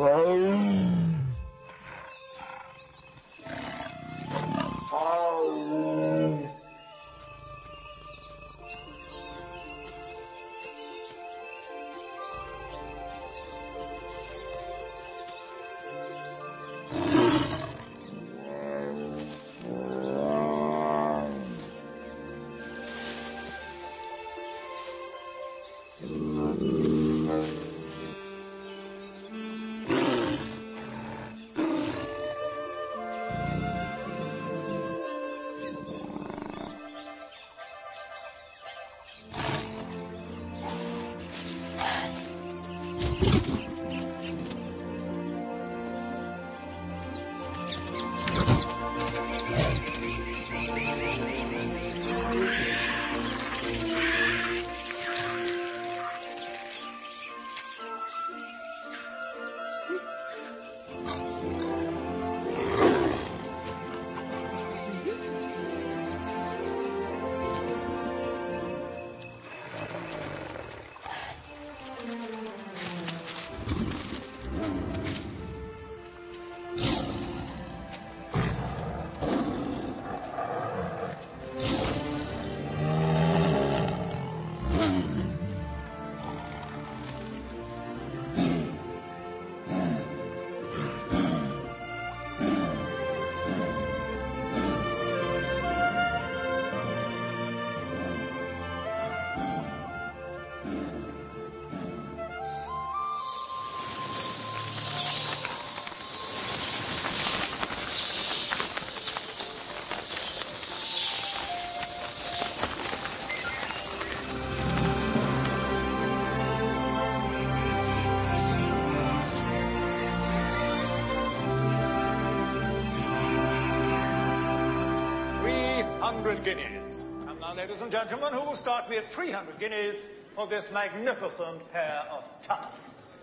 Guineas. And now, ladies and gentlemen, who will start me at 300 guineas for this magnificent pair of tusks?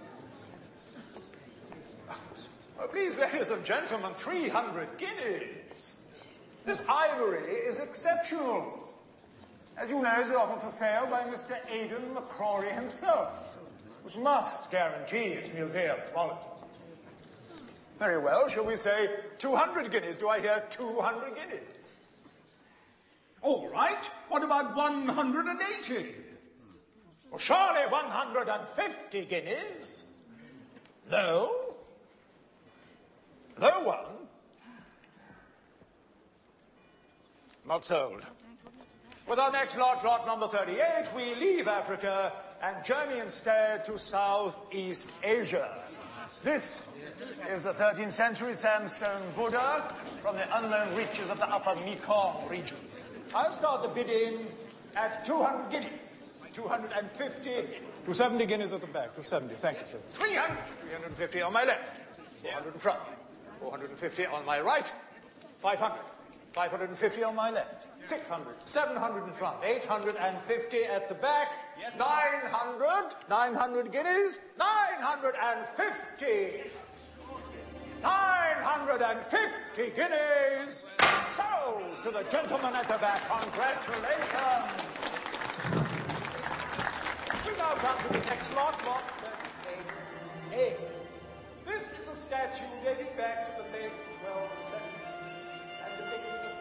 Oh, please, ladies and gentlemen, 300 guineas. This ivory is exceptional. As you know, it's offered for sale by Mr. Aidan McCrory himself, which must guarantee its museum quality. Very well, shall we say 200 guineas? Do I hear 200 guineas? All right, what about 180? Well, surely 150 guineas? No? No one? Not sold. With our next lot, lot number 38, we leave Africa and journey instead to Southeast Asia. This is the 13th century sandstone Buddha from the unknown reaches of the upper Mekong region. I'll start the bidding at 200 guineas. 250, 270 guineas at the back. 270, thank you, sir. 300, 350 on my left. 400 in front. 450 on my right. 500, 550 on my left. 600, 700 in front. 850 at the back. 900, 900 guineas. 950. 950 guineas. So, to the gentleman at the back, congratulations. We now come to the next lot, lot 38A. This is a statue dating back to the late 12th century and depicting the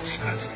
says.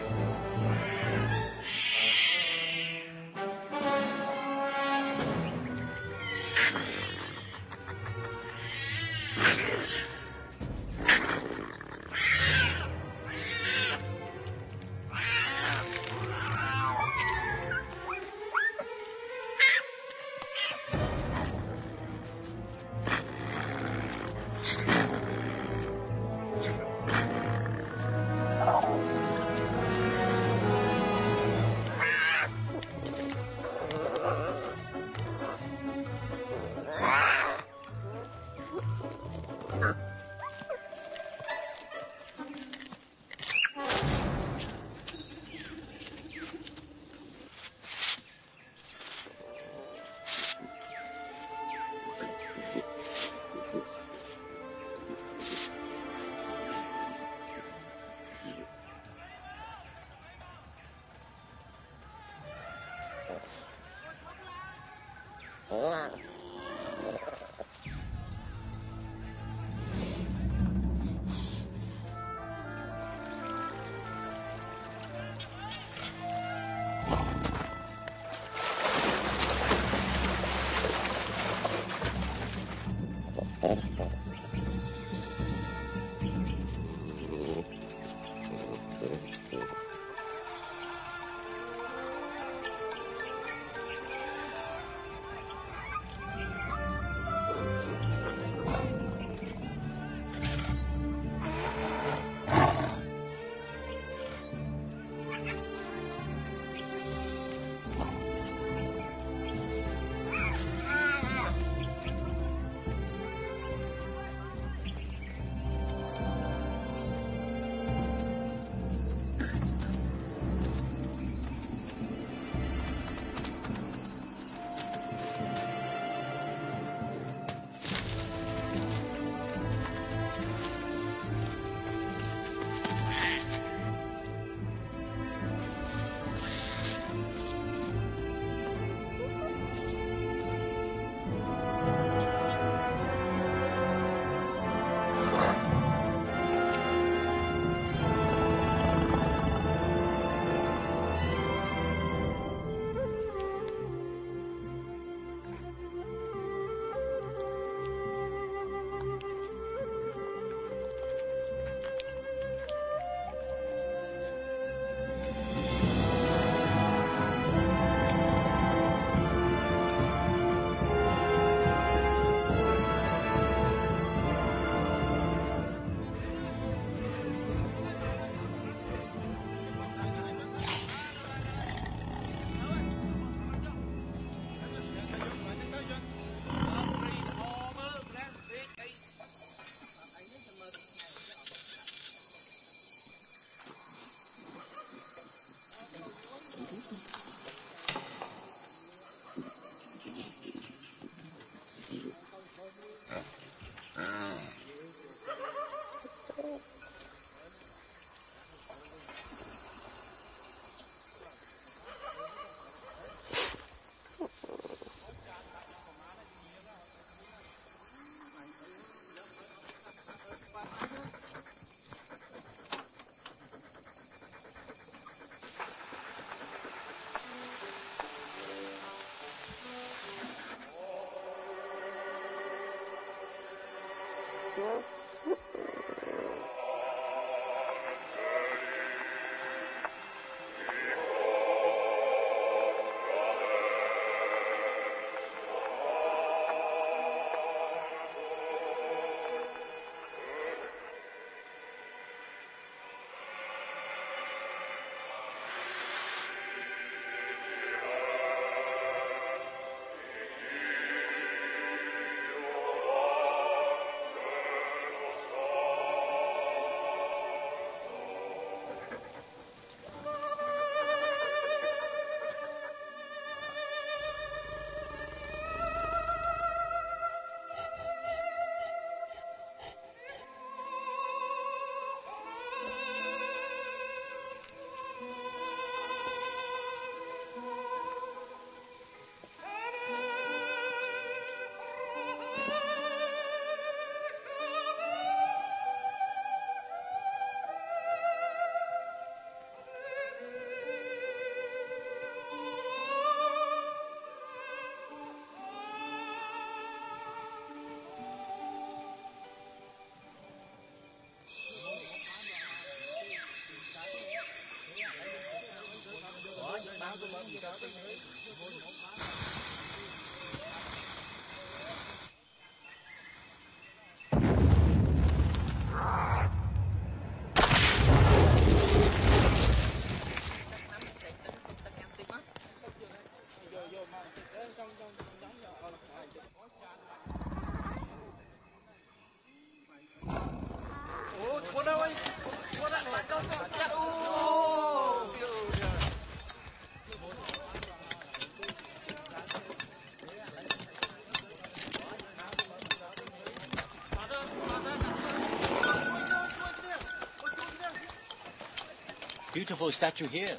Beautiful statue here.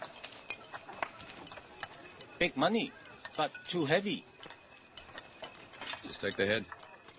Big money, but too heavy. Just take the head.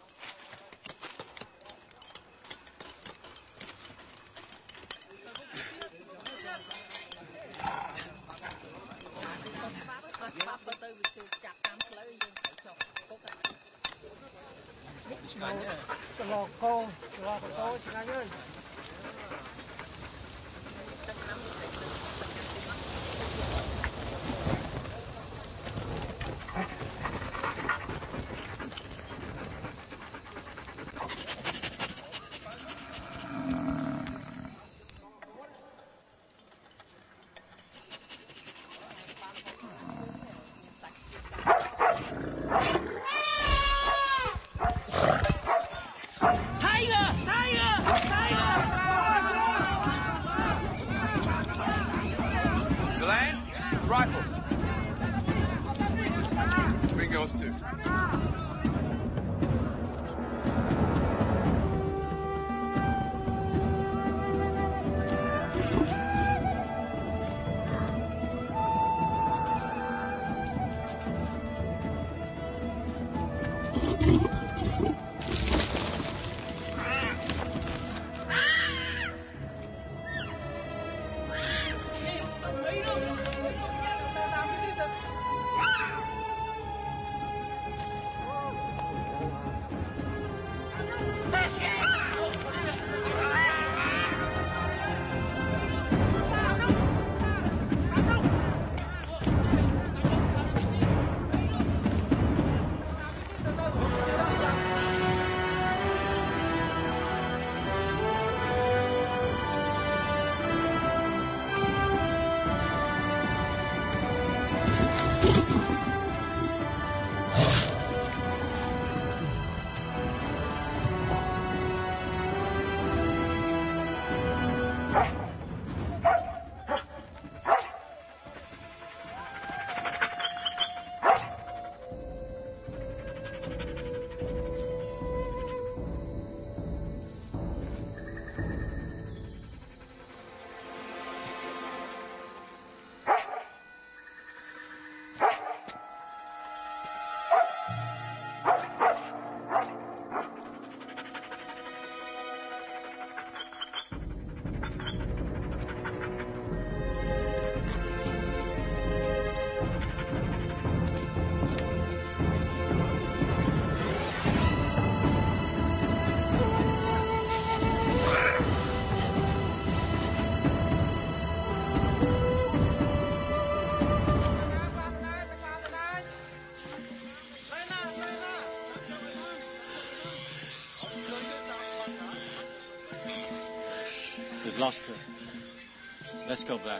We've lost her. Let's go back.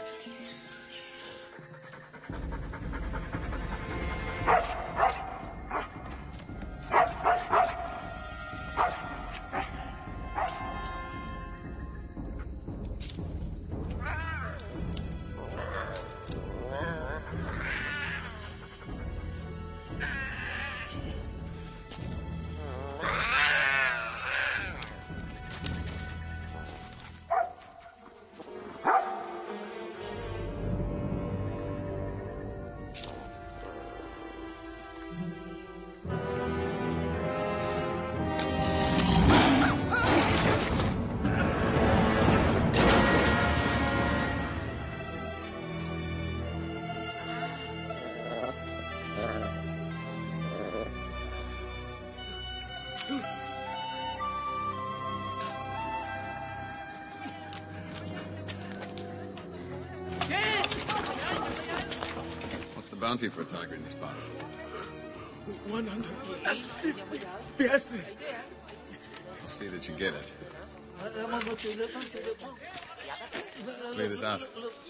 the bounty for a tiger in these parts? 150 piastres. I'll see that you get it. Clear this out.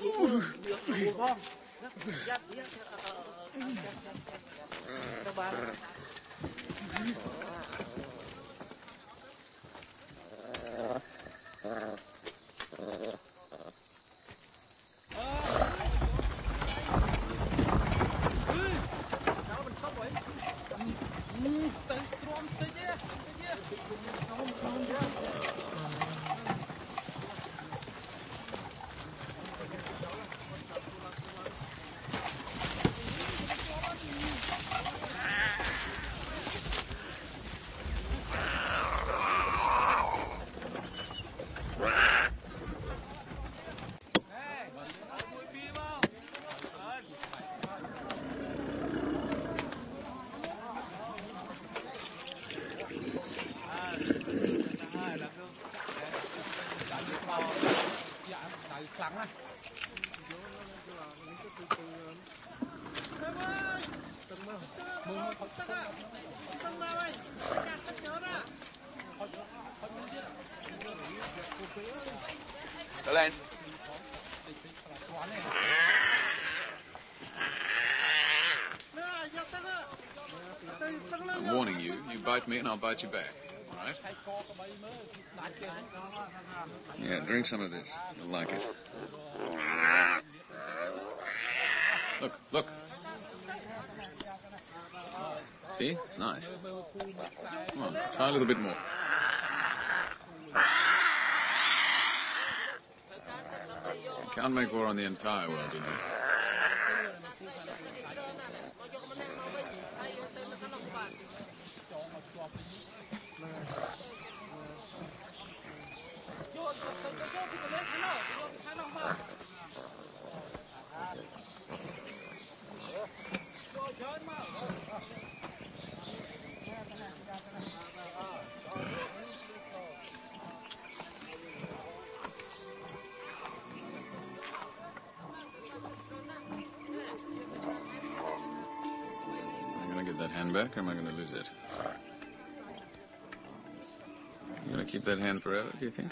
Lên. I'm warning you. You bite me and I'll bite you back. All right? Yeah, drink some of this. You'll like it. Look, look. See? It's nice. Come on, try a little bit more. You can't make war on the entire world, you know. That hand back, or am I going to lose it? You going to keep that hand forever, do you think?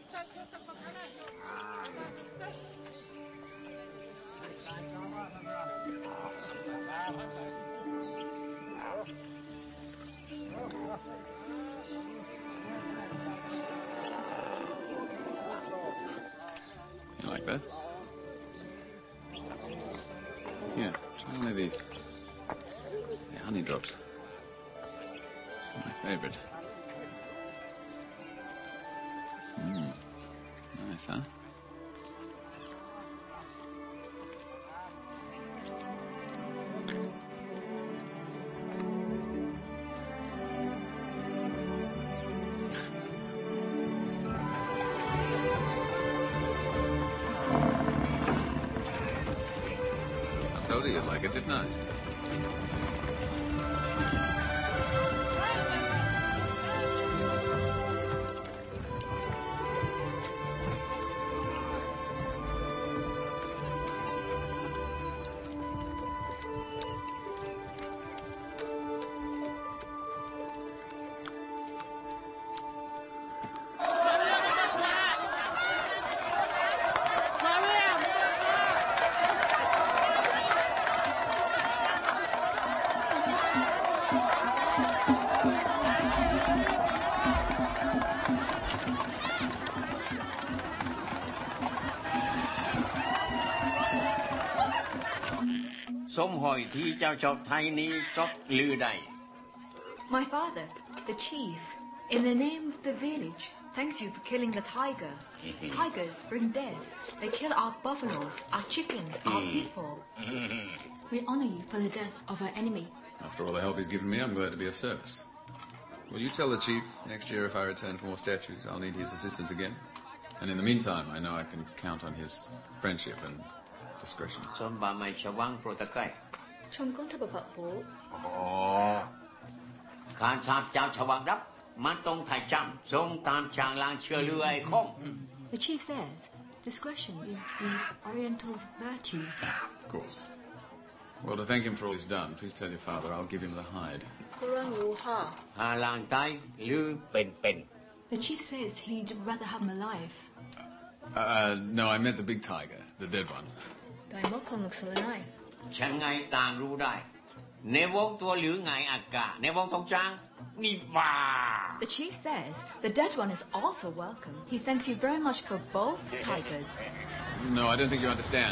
You like that? Yeah, try one of these. Honey drops. My favorite. Nice, huh? I told you you'd like it, didn't I? My father, the chief, in the name of the village, thanks you for killing the tiger. Tigers bring death. They kill our buffaloes, our chickens, our people. We honor you for the death of our enemy. After all the help he's given me, I'm glad to be of service. Will you tell the chief next year if I return for more statues, I'll need his assistance again? And in the meantime, I know I can count on his friendship and discretion. ชม公特伯伯父การชาบเจ้าชวังดับมันต้องถ่ายจำทรงตามจางลางเชื่อเรือไอ้คง The chief says discretion is the Oriental's virtue. Of course. Well, to thank him for all he's done, please tell your father I'll give him the hide. ผู้ร่วงรู้ค่ะหาล่างตายหรือเป็น The chief says he'd rather have him alive. No, I meant the big tiger, the dead one. โดยมกคงลุกสลายฉันไงต่างรู้ได้ในวงตัวหรือไงอากาศในวงทองจางนี่บ้า The chief says the dead one is also welcome. He thanks you very much for both tigers. No, I don't think you understand.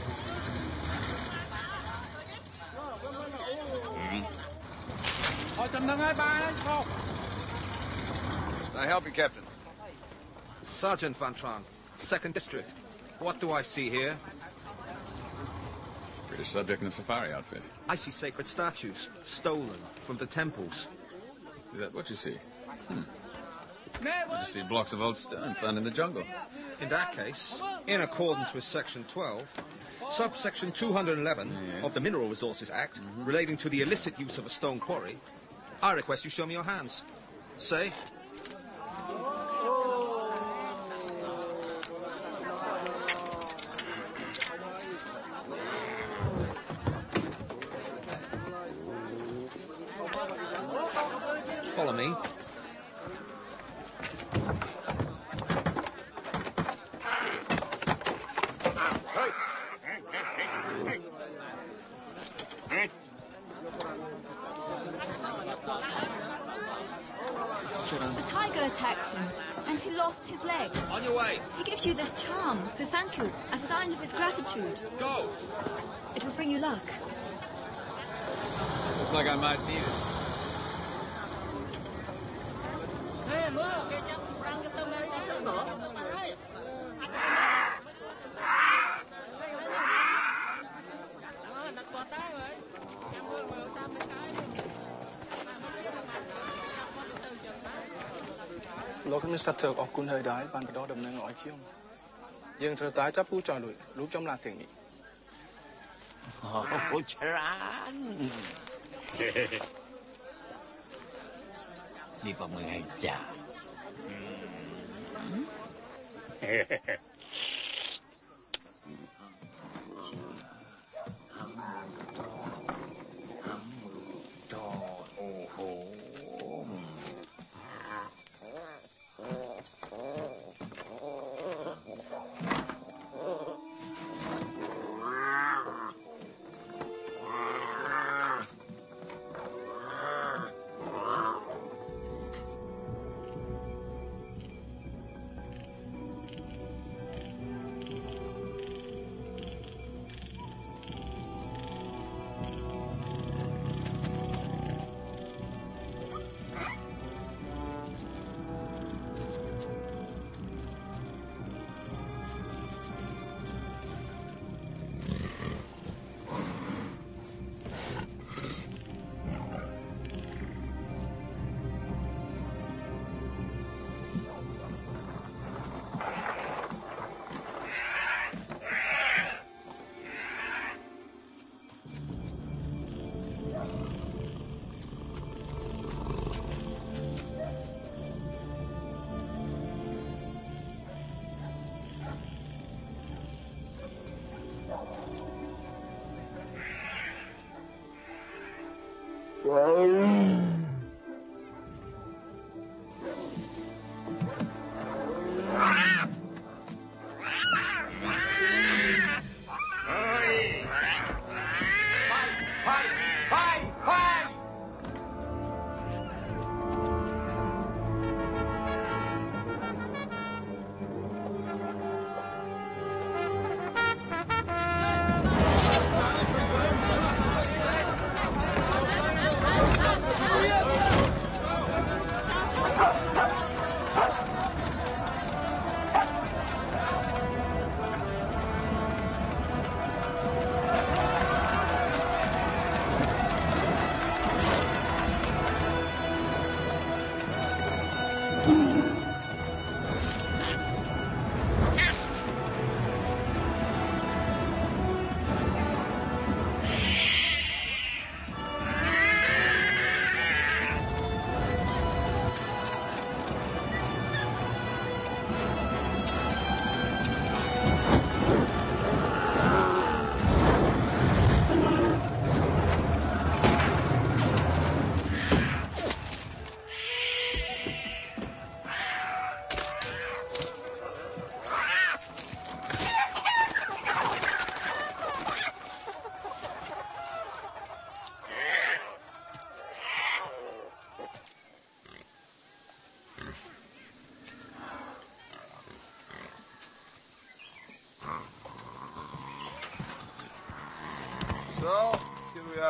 I help you, Captain? Sergeant Van Tran, 2nd District. What do I see here? British subject in a safari outfit. I see sacred statues, stolen from the temples. Is that what you see? I just see blocks of old stone found in the jungle. In that case, in accordance with Section 12, subsection 211 of the Mineral Resources Act, relating to the illicit use of a stone quarry, I request you show me your hands. Say. Follow me. The tiger attacked him, and he lost his leg. On your way. He gives you this charm to thank you, as a sign of his gratitude. Go! It will bring you luck. Looks like I might need it. Lord Mr. Turk អរគុណហើយដែរបានផ្ដល់ដំណឹងឲ្យខ្ញុំយើងត្រូវតែចាប់ពូចោលលុយលោកចំឡាទាំងនេះអូច្រើន នេះប្រមើលឲ្យចា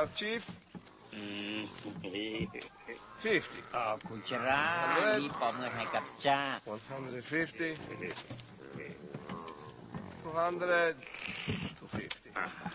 Chief. 50. คุณชรารีบบอกเงินให้กับจ้า 150. 200 to 50.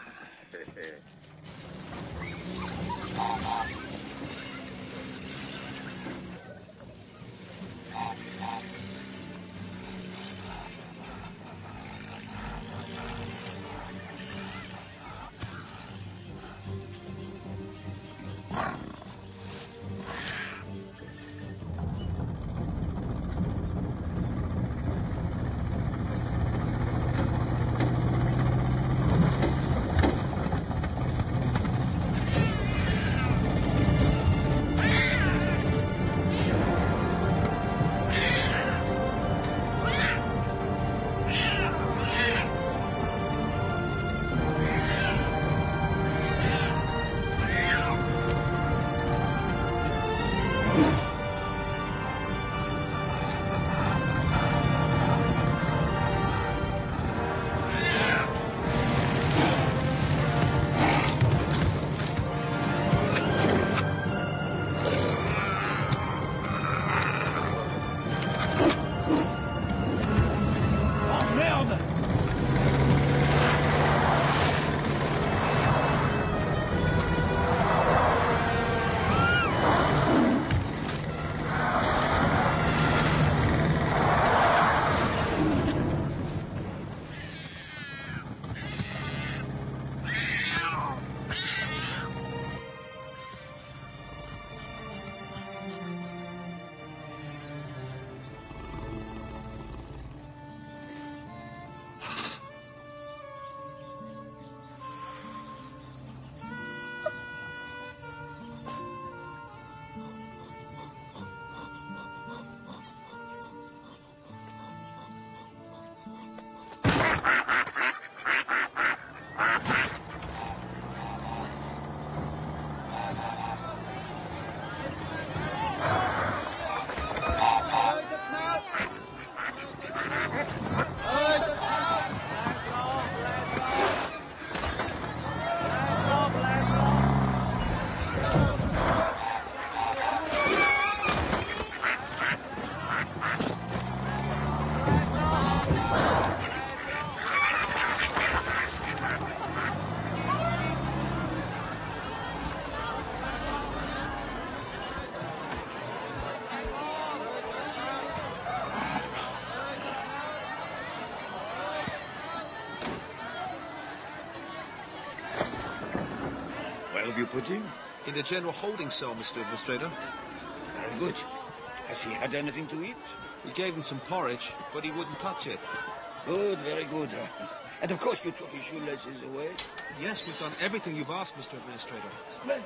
Where have you put him? In the general holding cell, Mr. Administrator. Very good. Has he had anything to eat? We gave him some porridge, but he wouldn't touch it. Good, very good. And of course you took his shoelaces away? Yes, we've done everything you've asked, Mr. Administrator. Splendid.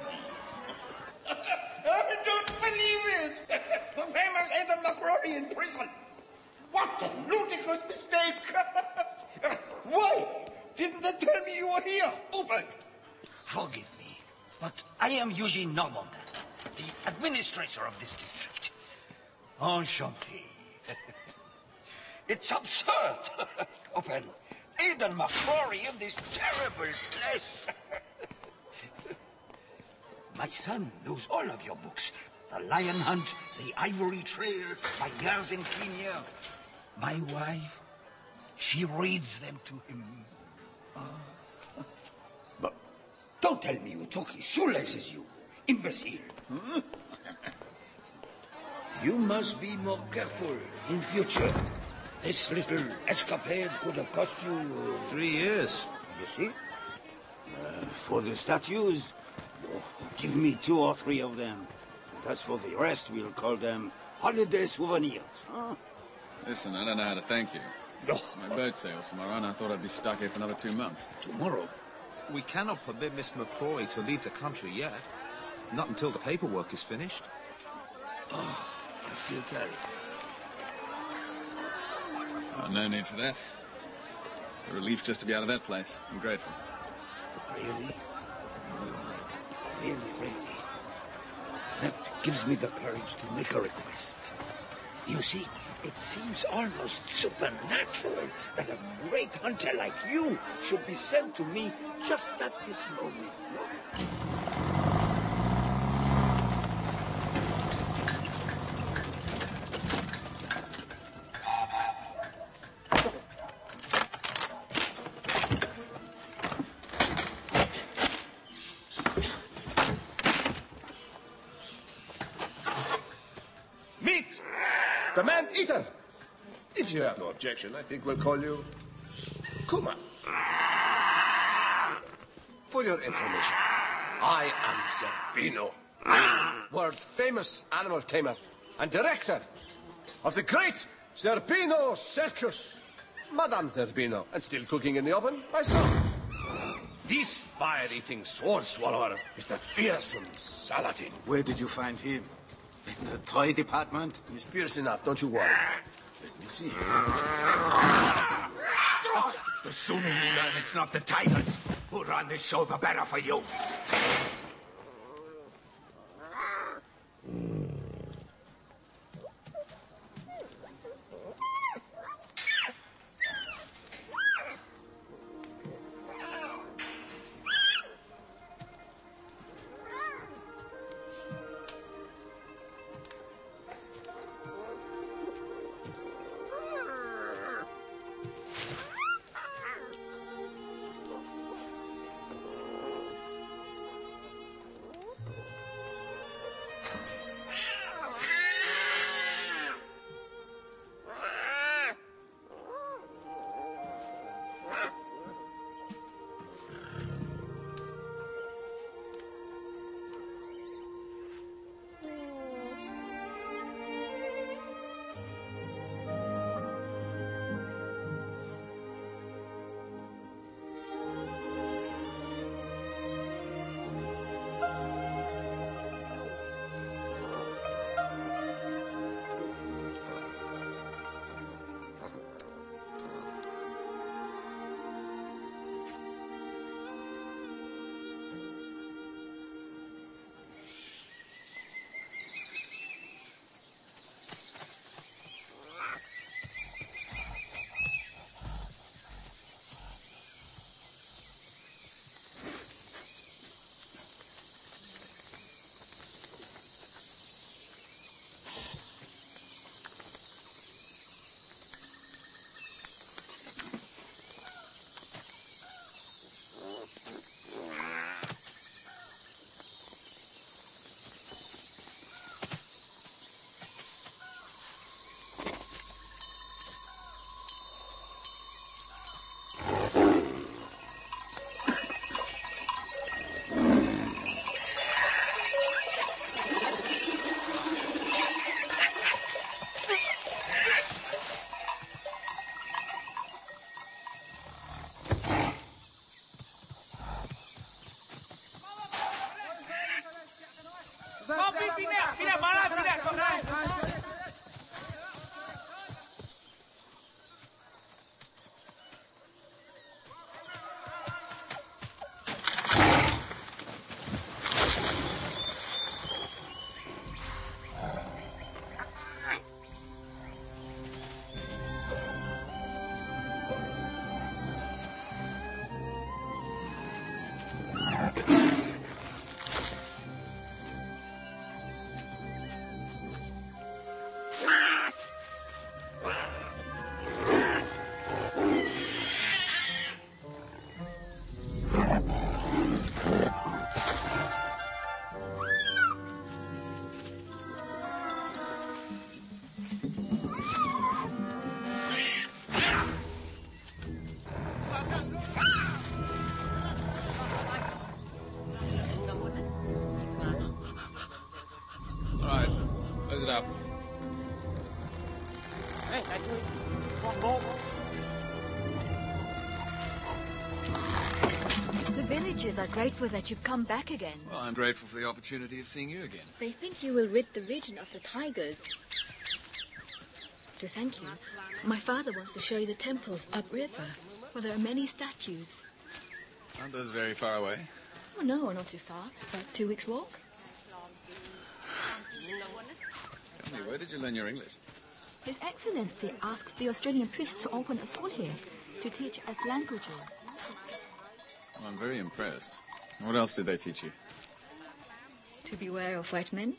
I don't believe it! The famous Ethan McCrory in prison! What a ludicrous mistake! Why didn't they tell me you were here? Open! Forgive me, but I am Eugene Normand, the administrator of this district. Enchanté. It's absurd! Open. Aidan McCrory in this terrible place. My son knows all of your books. The Lion Hunt, The Ivory Trail, My Years in Kenya. My wife, she reads them to him. But don't tell me you took his shoelaces, you imbecile. You must be more careful in future. This little escapade could have cost you 3 years. You see? For the statues, give me 2 or 3 of them. And as for the rest, we'll call them holiday souvenirs. Huh? Listen, I don't know how to thank you. No. My boat sails tomorrow, and I thought I'd be stuck here for another 2 months. Tomorrow? We cannot permit Miss McCrory to leave the country yet. Not until the paperwork is finished. Oh, I feel terrible. Oh, no need for that. It's a relief just to be out of that place. I'm grateful. Really? Really? That gives me the courage to make a request. You see, it seems almost supernatural that a great hunter like you should be sent to me just at this moment, no? the man-eater. If you have no objection, I think we'll call you Kuma. For your information, I am Zerbino, world-famous animal tamer and director of the great Zerbino Circus. Madame Zerbino, and still cooking in the oven, myself. This fire-eating sword swallower is the fearsome Saladin. Where did you find him? In the toy department? He's fierce enough, don't you worry. Let me see. The sooner you learn it's not the tigers who run this show, the better for you. Close it up. The villagers are grateful that you've come back again. Well, I'm grateful for the opportunity of seeing you again. They think you will rid the region of the tigers. To thank you, my father wants to show you the temples upriver, where there are many statues. Aren't those very far away? Oh, no, not too far. About 2 weeks' walk. Tell me, where did you learn your English? His Excellency asked the Australian priests to open a school here to teach us languages. Well, I'm very impressed. What else did they teach you? To beware of white men.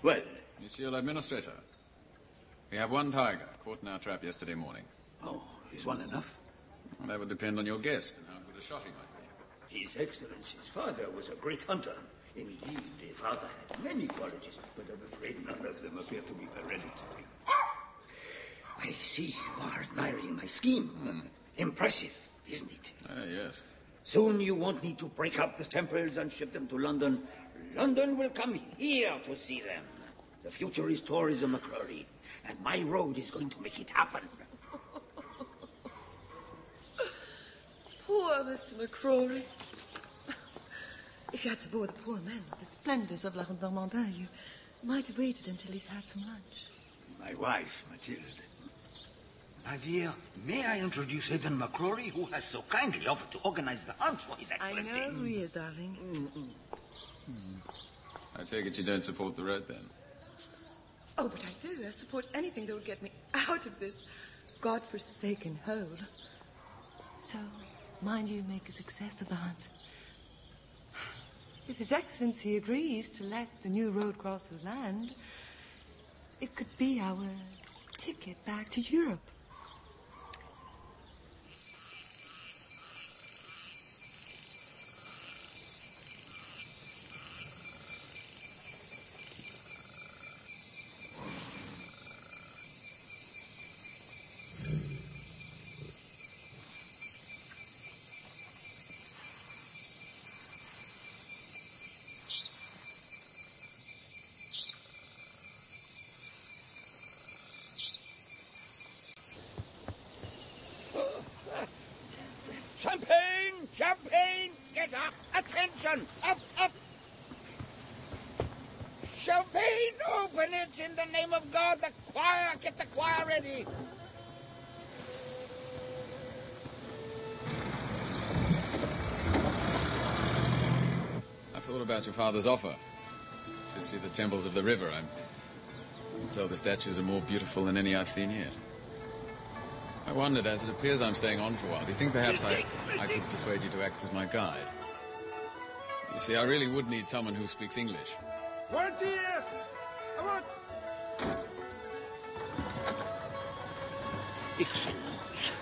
Well? Monsieur l'Administrator, we have one tiger caught in our trap yesterday morning. Oh, is one enough? Well, that would depend on your guest and how good a shot he might be. His Excellency's father was a great hunter. Indeed, his father had many qualities, but I'm afraid none of them appear to be hereditary. I see you are admiring my scheme. Impressive, isn't it? Yes. Soon you won't need to break up the temples and ship them to London. London will come here to see them. The future is tourism, McCrory, and my road is going to make it happen. Poor Mr. McCrory. If you had to bore the poor man with the splendors of La Normandin, you might have waited until he's had some lunch. My wife, Mathilde. My dear, may I introduce Aidan McCrory, who has so kindly offered to organize the hunt for His Excellency? I know who he is, darling. I take it you don't support the road, then? Oh, but I do. I support anything that will get me out of this God-forsaken hole. So, mind you make a success of the hunt. If His Excellency agrees to let the new road cross his land, it could be our ticket back to Europe. Champagne! Champagne! Get up! Attention! Up, up! Champagne! Open it in the name of God! The choir! Get the choir ready! I thought about your father's offer to see the temples of the river. I'm told the statues are more beautiful than any I've seen yet. I wondered, as it appears I'm staying on for a while, do you think perhaps I could persuade you to act as my guide? You see, I really would need someone who speaks English. Word here! Come on! Excellent.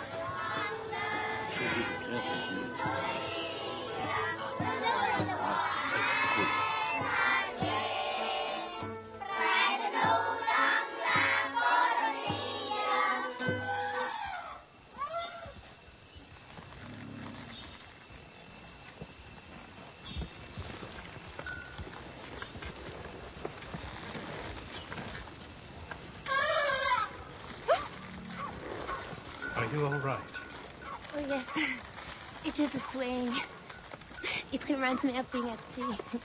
Are you all right? Oh, yes. It's just a swing. It reminds me of being at sea.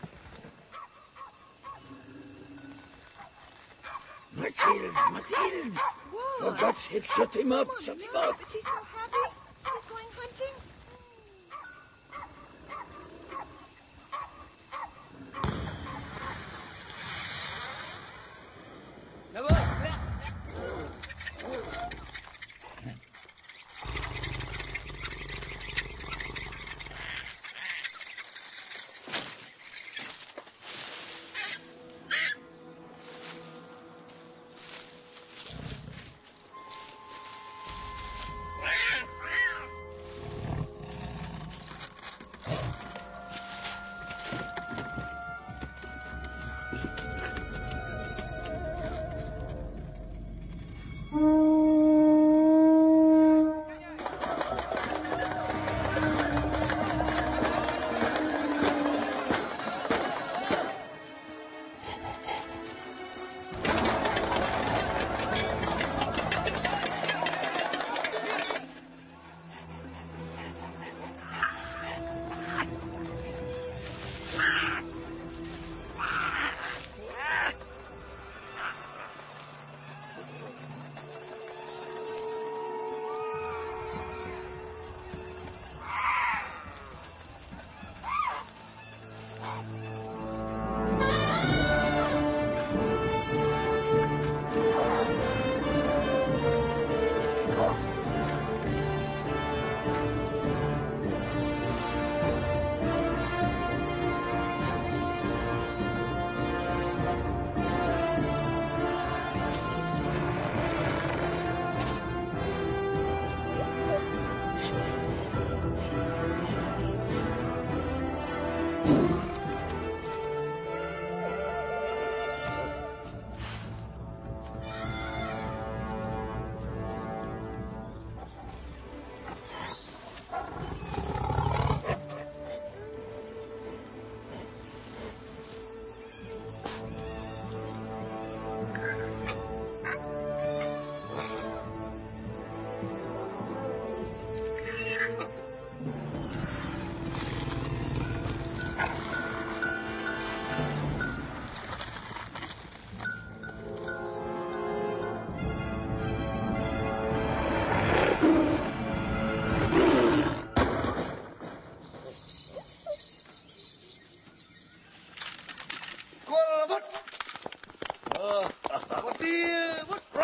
Mathilde, Mathilde! What? For God's sake, shut him up! Shut him up! But he's so happy. He's going hunting.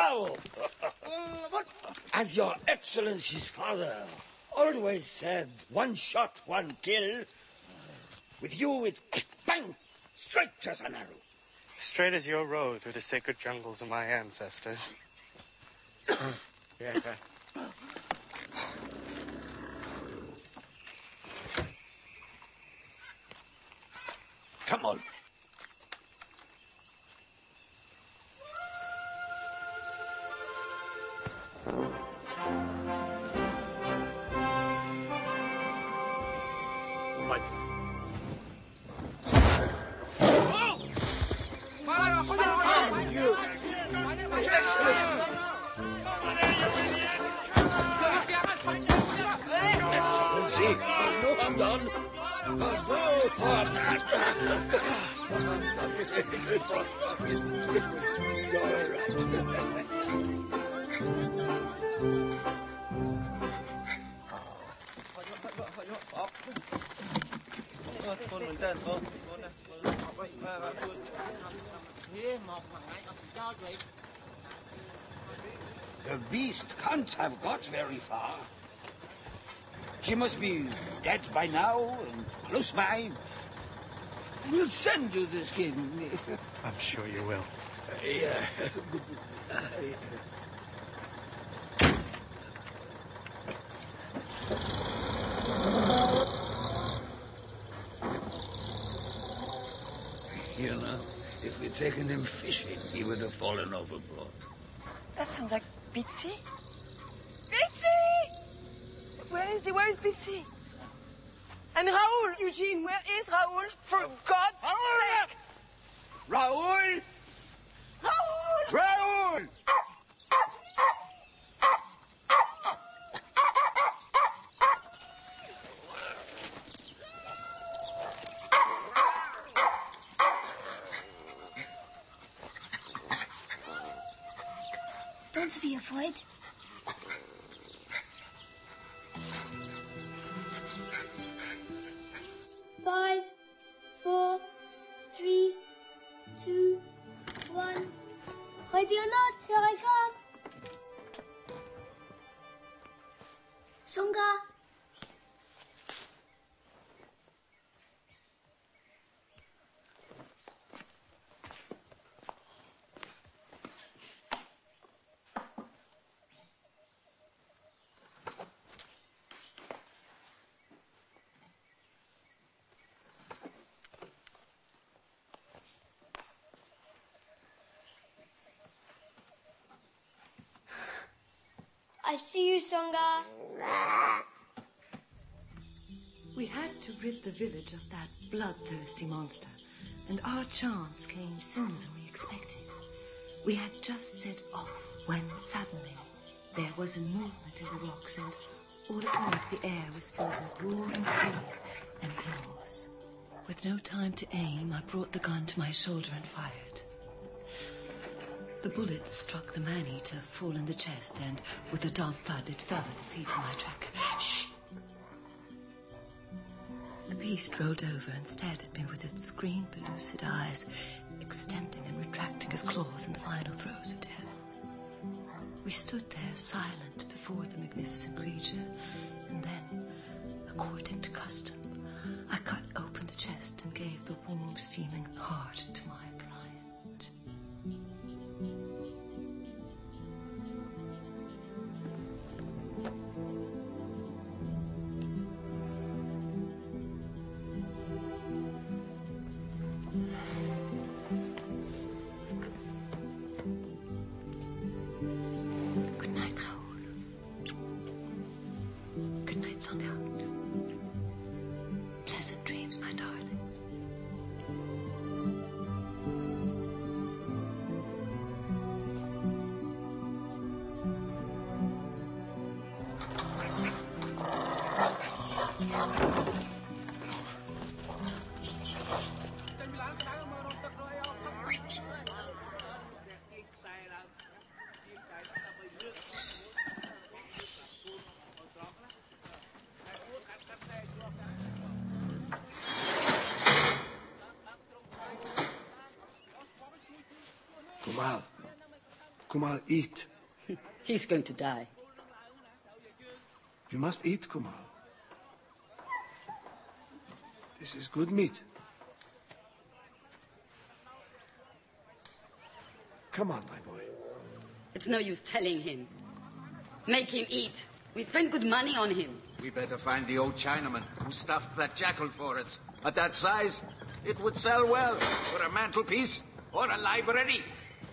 Raoul! What? As your Excellency's father always said, one shot, one kill. With you, it's bang, straight as an arrow. Straight as your road through the sacred jungles of my ancestors. Yeah. Come on. Excellency, no, I'm done. You're all right. The beast can't have got very far. She must be dead by now and close by. We'll send you the skin. I'm sure you will. Yeah. You know, if we'd taken him fishing, he would have fallen overboard. That sounds like Bitsy. Bitsy! Where is he? Where is Bitsy? And Raoul! Eugene, where is Raoul? For God's sake! Raoul! Raoul! Raoul! Don't be afraid. Five, 4, 3, 2, 1. Ready or not, here I come. Songa. I see you, Songa. We had to rid the village of that bloodthirsty monster, and our chance came sooner than we expected. We had just set off when suddenly there was a movement in the rocks, and all at once the air was filled with roaring teeth and claws. With no time to aim, I brought the gun to my shoulder and fired. The bullet struck the man-eater full in the chest, and with a dull thud, it fell at the feet of my track. Shh! The beast rolled over and stared at me with its green, pellucid eyes, extending and retracting his claws in the final throes of death. We stood there silent before the magnificent creature, and then, according to custom, I cut open the chest and gave the warm, steaming heart to my client. Good night, Raoul. Good night, Songa. Pleasant dreams, my darlings. Kumal, Kumal, eat. He's going to die. You must eat, Kumal. This is good meat. Come on, my boy. It's no use telling him. Make him eat. We spent good money on him. We better find the old Chinaman who stuffed that jackal for us. At that size, it would sell well for a mantelpiece or a library.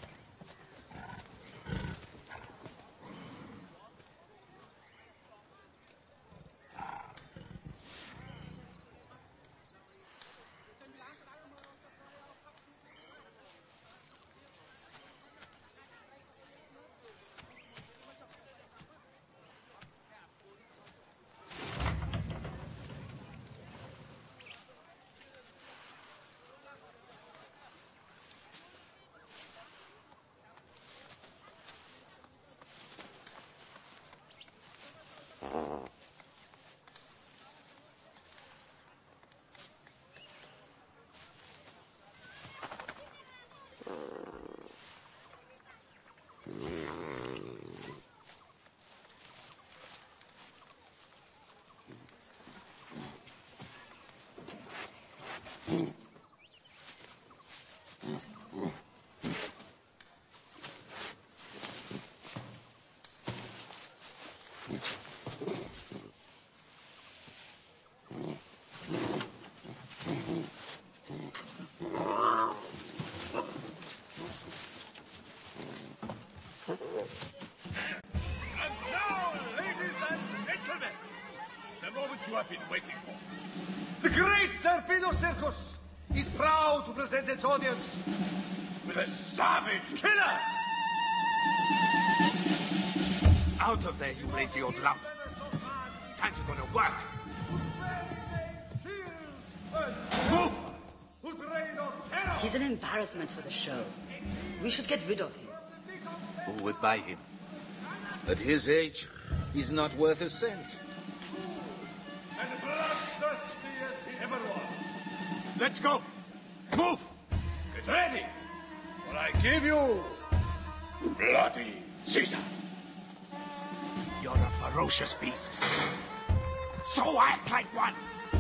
You have been waiting for. The great Serpido Circus is proud to present its audience with a savage killer. Out of there, you lazy old lump. Time to go to work. Move! Whose reign of terror? He's an embarrassment for the show. We should get rid of him. Who would buy him? At his age, he's not worth a cent. As bloodthirsty as he ever was. Let's go. Move! Get ready, for I give you Bloody Caesar. You're a ferocious beast. So act like one.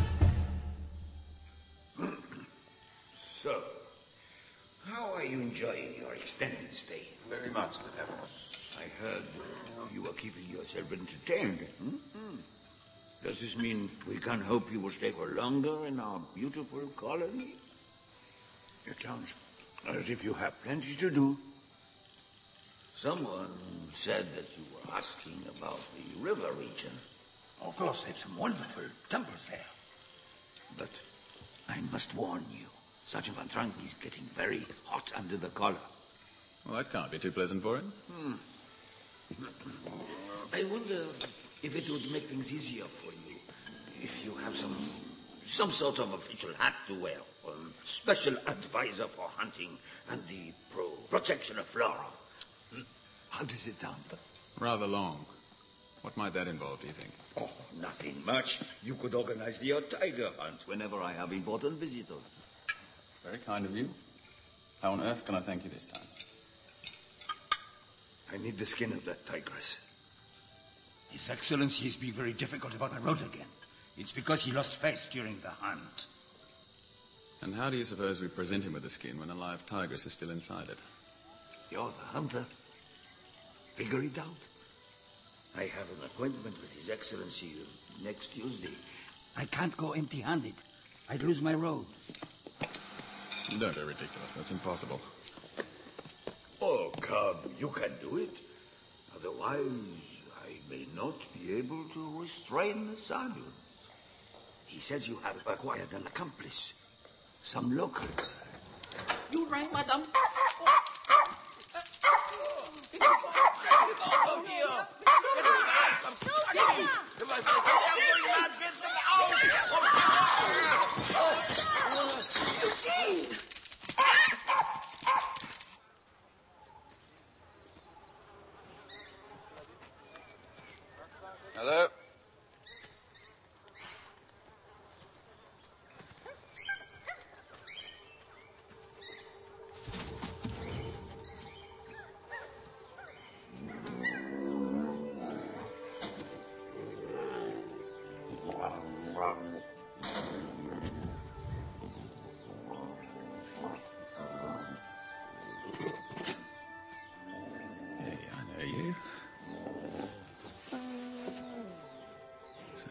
So, how are you enjoying your extended stay? Very much, Sir Evans. I heard you were keeping yourself entertained. Does this mean we can hope you will stay for longer in our beautiful colony? It sounds as if you have plenty to do. Someone said that you were asking about the river region. Of course, there's some wonderful temples there. But I must warn you, Sergeant Van Trank is getting very hot under the collar. Well, that can't be too pleasant for him. I wonder if it would make things easier for you if you have some sort of official hat to wear, or special advisor for hunting and the protection of flora. How does it sound? Rather long. What might that involve, do you think? Oh, nothing much. You could organize the tiger hunt whenever I have important visitors. Very kind of you. How on earth can I thank you this time? I need the skin of that tigress. His Excellency is being very difficult about the road again. It's because he lost face during the hunt. And how do you suppose we present him with the skin when a live tigress is still inside it? You're the hunter. Figure it out. I have an appointment with His Excellency next Tuesday. I can't go empty-handed. I'd lose my road. Don't be ridiculous. That's impossible. Oh, come. You can do it. Otherwise, I may not be able to restrain the sergeant. He says you have acquired an accomplice. Some local. You rang, madam. Hello?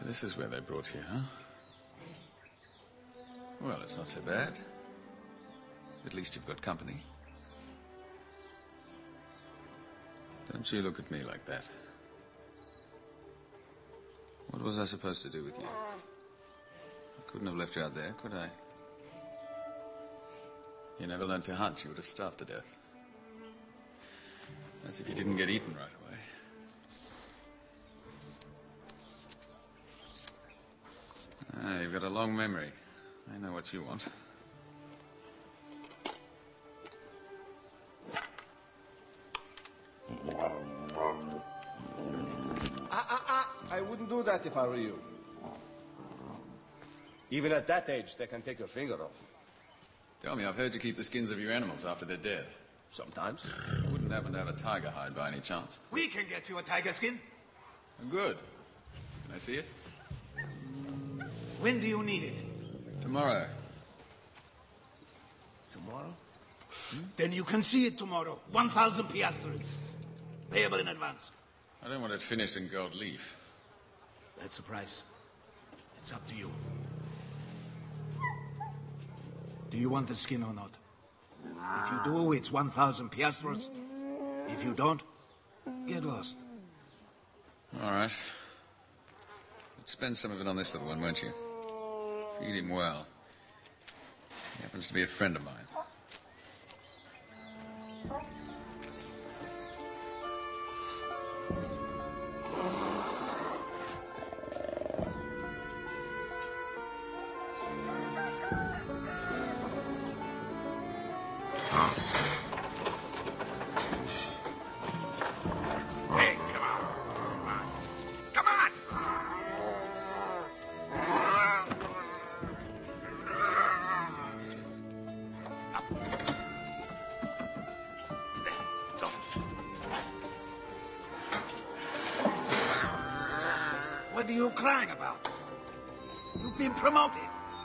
This is where they brought you, huh? Well, it's not so bad. At least you've got company. Don't you look at me like that. What was I supposed to do with you? I couldn't have left you out there, could I? You never learned to hunt, you would have starved to death. That's if you didn't get eaten right away. Ah, you've got a long memory. I know what you want. I wouldn't do that if I were you. Even at that age, they can take your finger off. Tell me, I've heard you keep the skins of your animals after they're dead. Sometimes. You wouldn't happen to have a tiger hide by any chance? We can get you a tiger skin. Good. Can I see it? When do you need it? Tomorrow. Tomorrow? Then you can see it tomorrow. 1,000 piastres. Payable in advance. I don't want it finished in gold leaf. That's the price. It's up to you. Do you want the skin or not? If you do, it's 1,000 piastres. If you don't, get lost. All right. But spend some of it on this little one, won't you? Feed him well. He happens to be a friend of mine. What are you crying about? You've been promoted.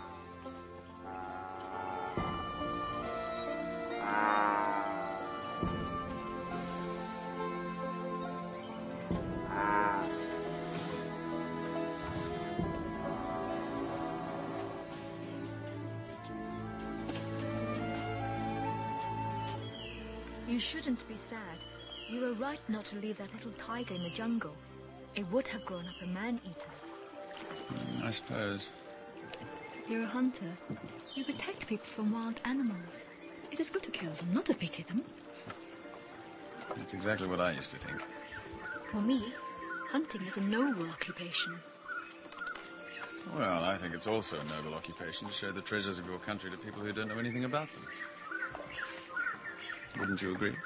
You shouldn't be sad. You were right not to leave that little tiger in the jungle. It would have grown up a man-eater. I suppose. You're a hunter. You protect people from wild animals. It is good to kill them, not to pity them. That's exactly what I used to think. For me, hunting is a noble occupation. Well, I think it's also a noble occupation to show the treasures of your country to people who don't know anything about them. Wouldn't you agree?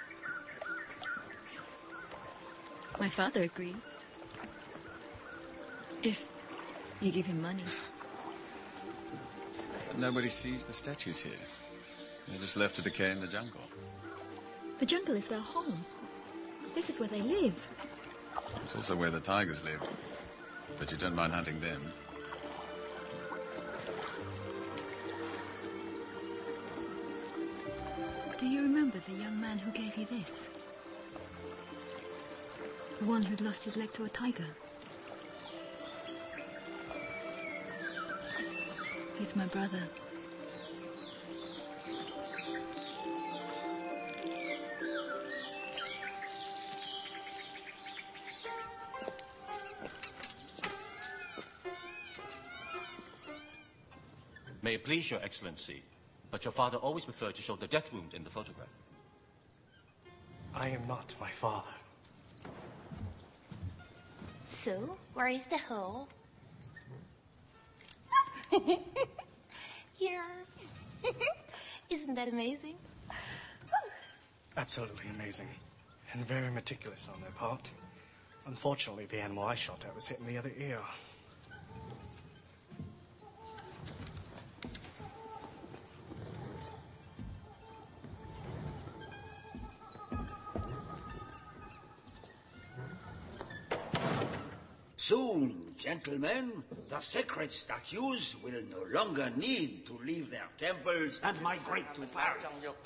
My father agrees. If you give him money. But nobody sees the statues here. They're just left to decay in the jungle. The jungle is their home. This is where they live. It's also where the tigers live. But you don't mind hunting them. Do you remember the young man who gave you this? The one who'd lost his leg to a tiger? He's my brother. May it please your Excellency, but your father always preferred to show the death wound in the photograph. I am not my father. So, where is the hole? Here. Isn't that amazing? Absolutely amazing. And very meticulous on their part. Unfortunately, the animal I shot at was hit in the other ear. Soon, gentlemen, the sacred statues will no longer need to leave their temples and migrate to Paris.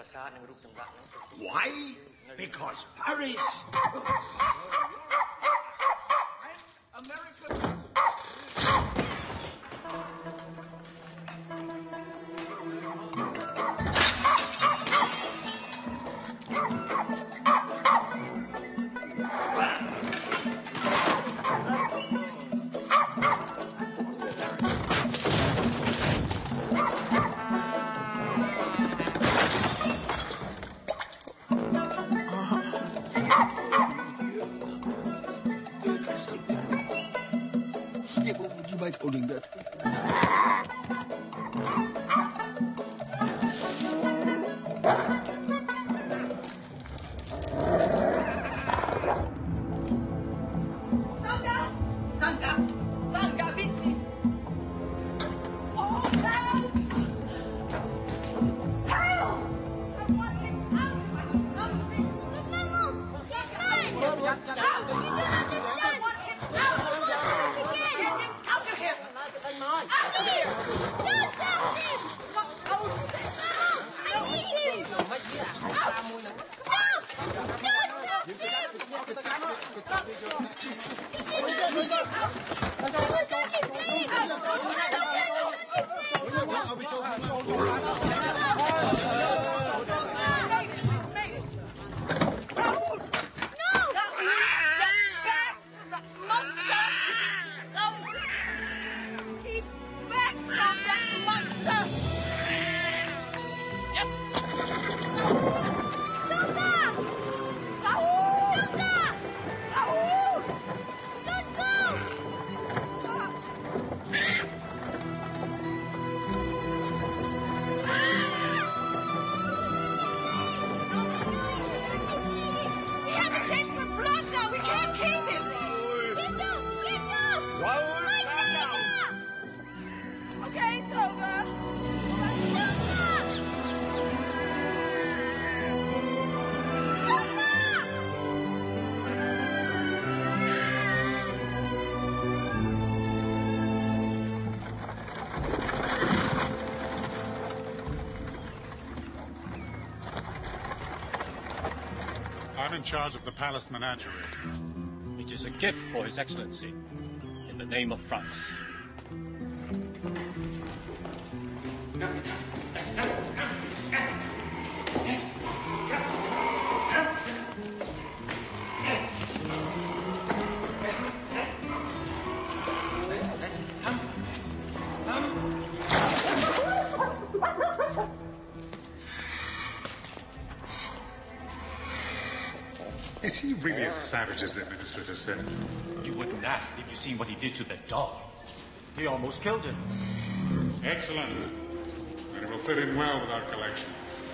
Why? Because Paris... American... Arbeit holding that. Sanga, Vinci! Oh, help! Help! Someone get out of my house! But Maman, he's mine! Out! You don't understand! Someone get out! Get out of here! Out of here! Don't touch him! Maman, I need him! Out! Stop! Don't touch him! I'm in charge of the palace menagerie. It is a gift for His Excellency, in the name of France. Is he really as savage as the administrator said? You wouldn't ask if you seen what he did to that dog. He almost killed him. Excellent. And it will fit in well with our collection.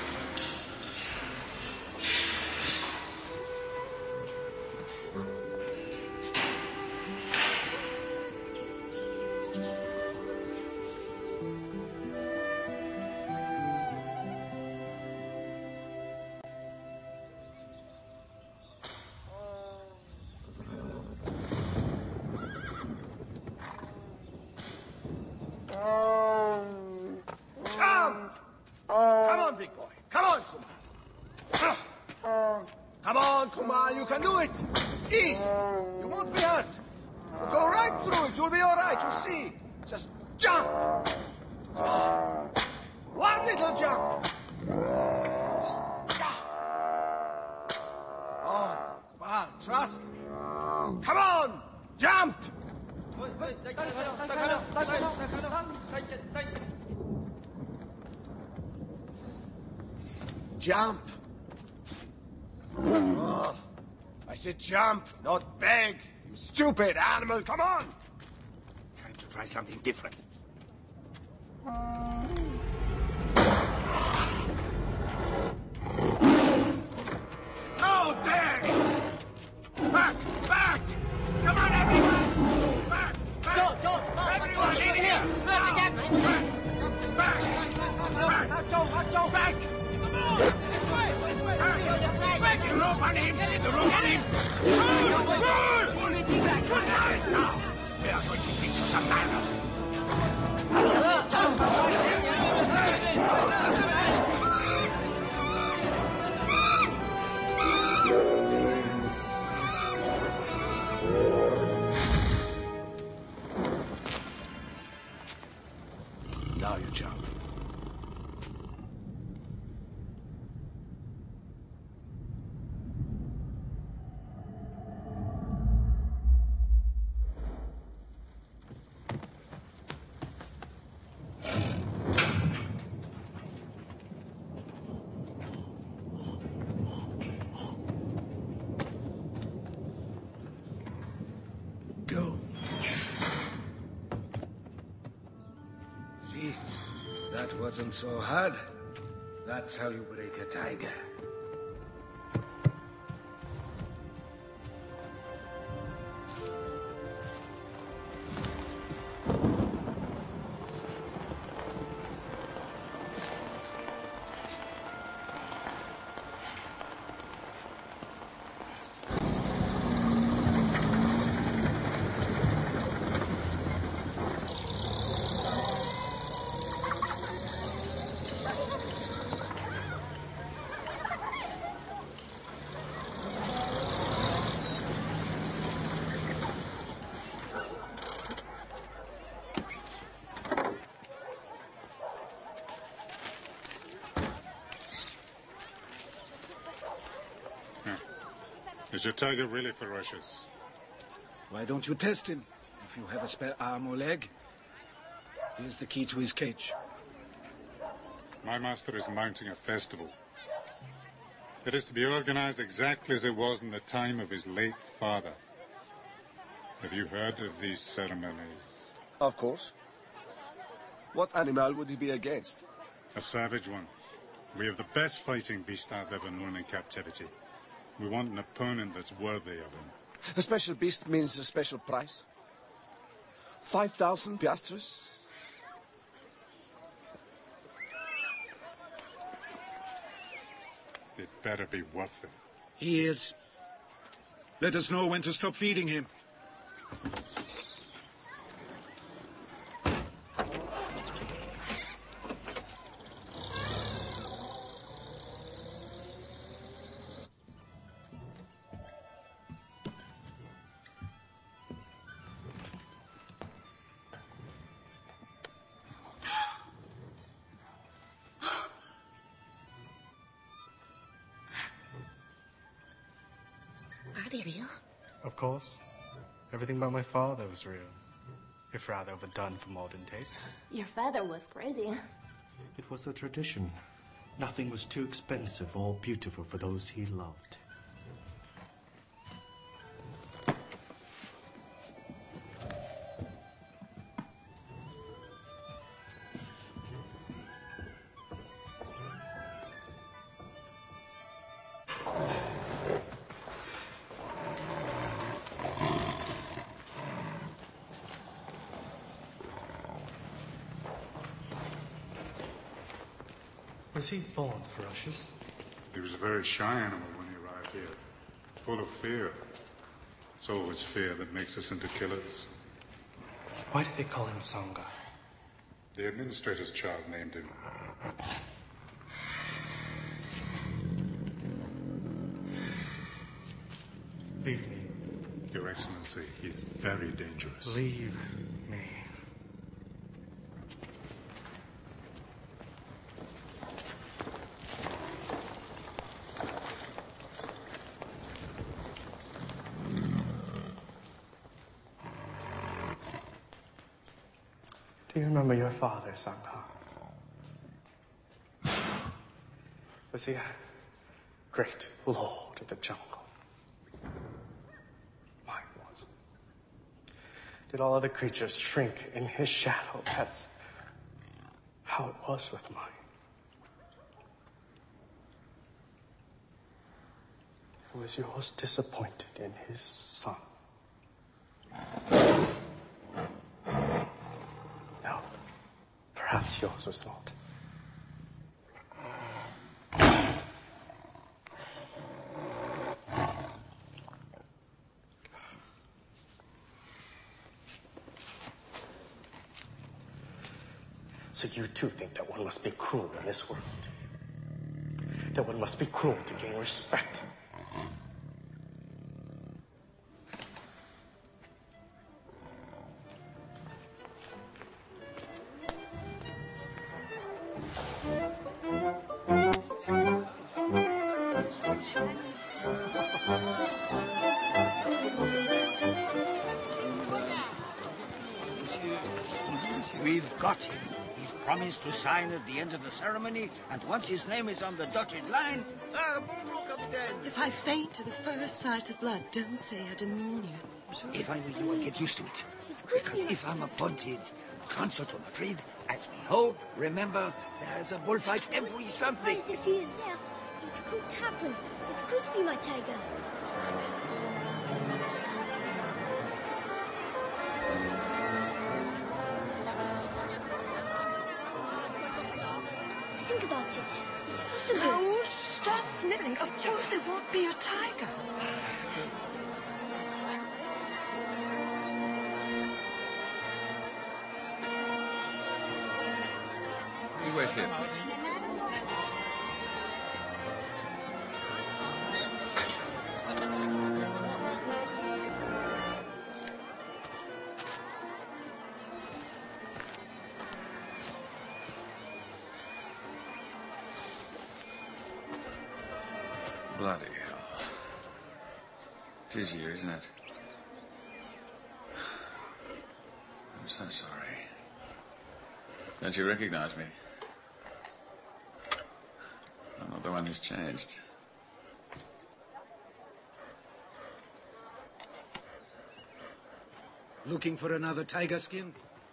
Come on, big boy. Come on, Kumal. Come on, Kumal. You can do it. It's easy. You won't be hurt. You go right through it. You'll be all right. You'll see. Just jump. Come on. One little jump. Just jump. Oh, Kumal, trust me. Come on. Jump. Jump. Oh, I said jump, not beg. You stupid animal. Come on. Time to try something different. No, beg. Back, back. Come on, everyone. Back, back. Everyone in here. Back, back, back. Back. Back the rope on him! Get the rope on him! Now, we are going to teach you some manners. Now you jump. See? That wasn't so hard. That's how you break a tiger. Is your tiger really ferocious? Why don't you test him? If you have a spare arm or leg, here's the key to his cage. My master is mounting a festival. It is to be organized exactly as it was in the time of his late father. Have you heard of these ceremonies? Of course. What animal would he be against? A savage one. We have the best fighting beast I've ever known in captivity. We want an opponent that's worthy of him. A special beast means a special price. 5,000 piastres? It better be worth it. He is. Let us know when to stop feeding him. Are they real? Of course. Everything about my father was real. If rather overdone for modern taste. Your father was crazy. It was a tradition. Nothing was too expensive or beautiful for those he loved. Was he born ferocious? He was a very shy animal when he arrived here, full of fear. It's always fear that makes us into killers. Why did they call him Sangha? The administrator's child named him. Leave me. Your Excellency, he's very dangerous. Leave me. Do you remember your father, Sangha? Was he a great lord of the jungle? Mine was. Did all other creatures shrink in his shadow? That's how it was with mine. Was yours disappointed in his son? No, perhaps yours was not. So you too think that one must be cruel in this world? That one must be cruel to gain respect? We've got him. He's promised to sign at the end of the ceremony, and once his name is on the dotted line... bonjour, Captain. If I faint to the first sight of blood, don't say I didn't warn you. If I were you, I'd get used to it. Because if I'm appointed consul to Madrid, As we hope, remember, there's a bullfight every Sunday. Why is the fears there? It could happen. It could be my tiger. Think about it. It's possible. Raoul, stop sniveling. Of course it won't be a tiger. You wait here for me. Bloody hell. It is you, isn't it? I'm so sorry. Don't you recognize me? I'm not the one who's changed. Looking for another tiger skin?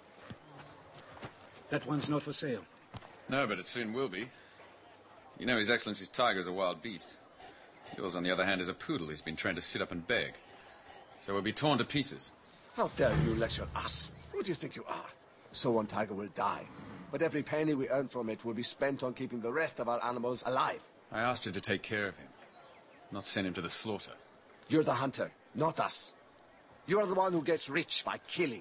That one's not for sale. No, but it soon will be. You know His Excellency's tiger is a wild beast. Yours, on the other hand, is a poodle who's been trained to sit up and beg. So we'll be torn to pieces. How dare you lecture us? Who do you think you are? So one tiger will die. But every penny we earn from it will be spent on keeping the rest of our animals alive. I asked you to take care of him, not send him to the slaughter. You're the hunter, not us. You are the one who gets rich by killing.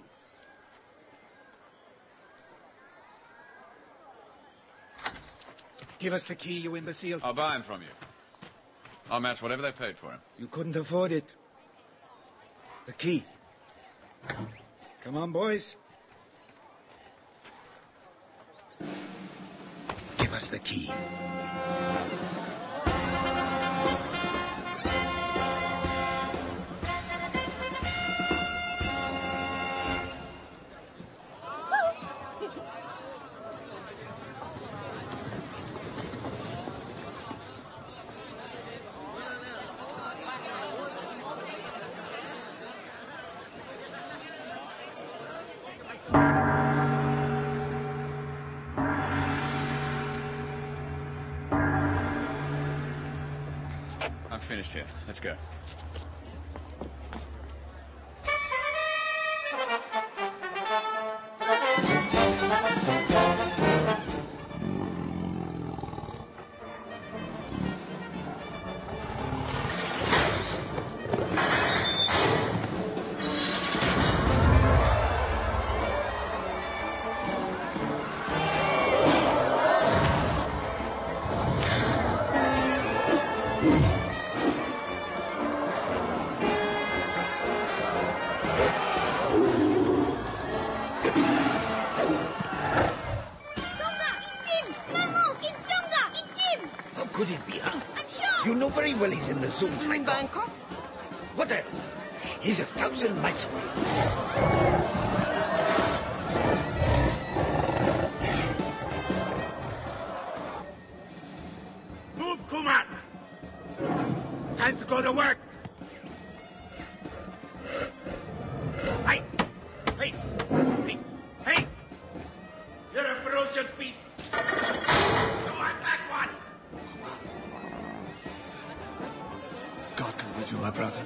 Give us the key, you imbecile. I'll buy him from you. I'll match whatever they paid for him. You couldn't afford it. The key. Come on, boys. Give us the key. I'm finished here. Let's go. Could it be, huh? I'm sure. You know very well he's in the zoo in Bangkok. What the? He's 1,000 miles away. Move, Kuman! Time to go to work! Hey! Hey! Hey! Hey! You're a ferocious beast! So act like one! God come with you, my brother.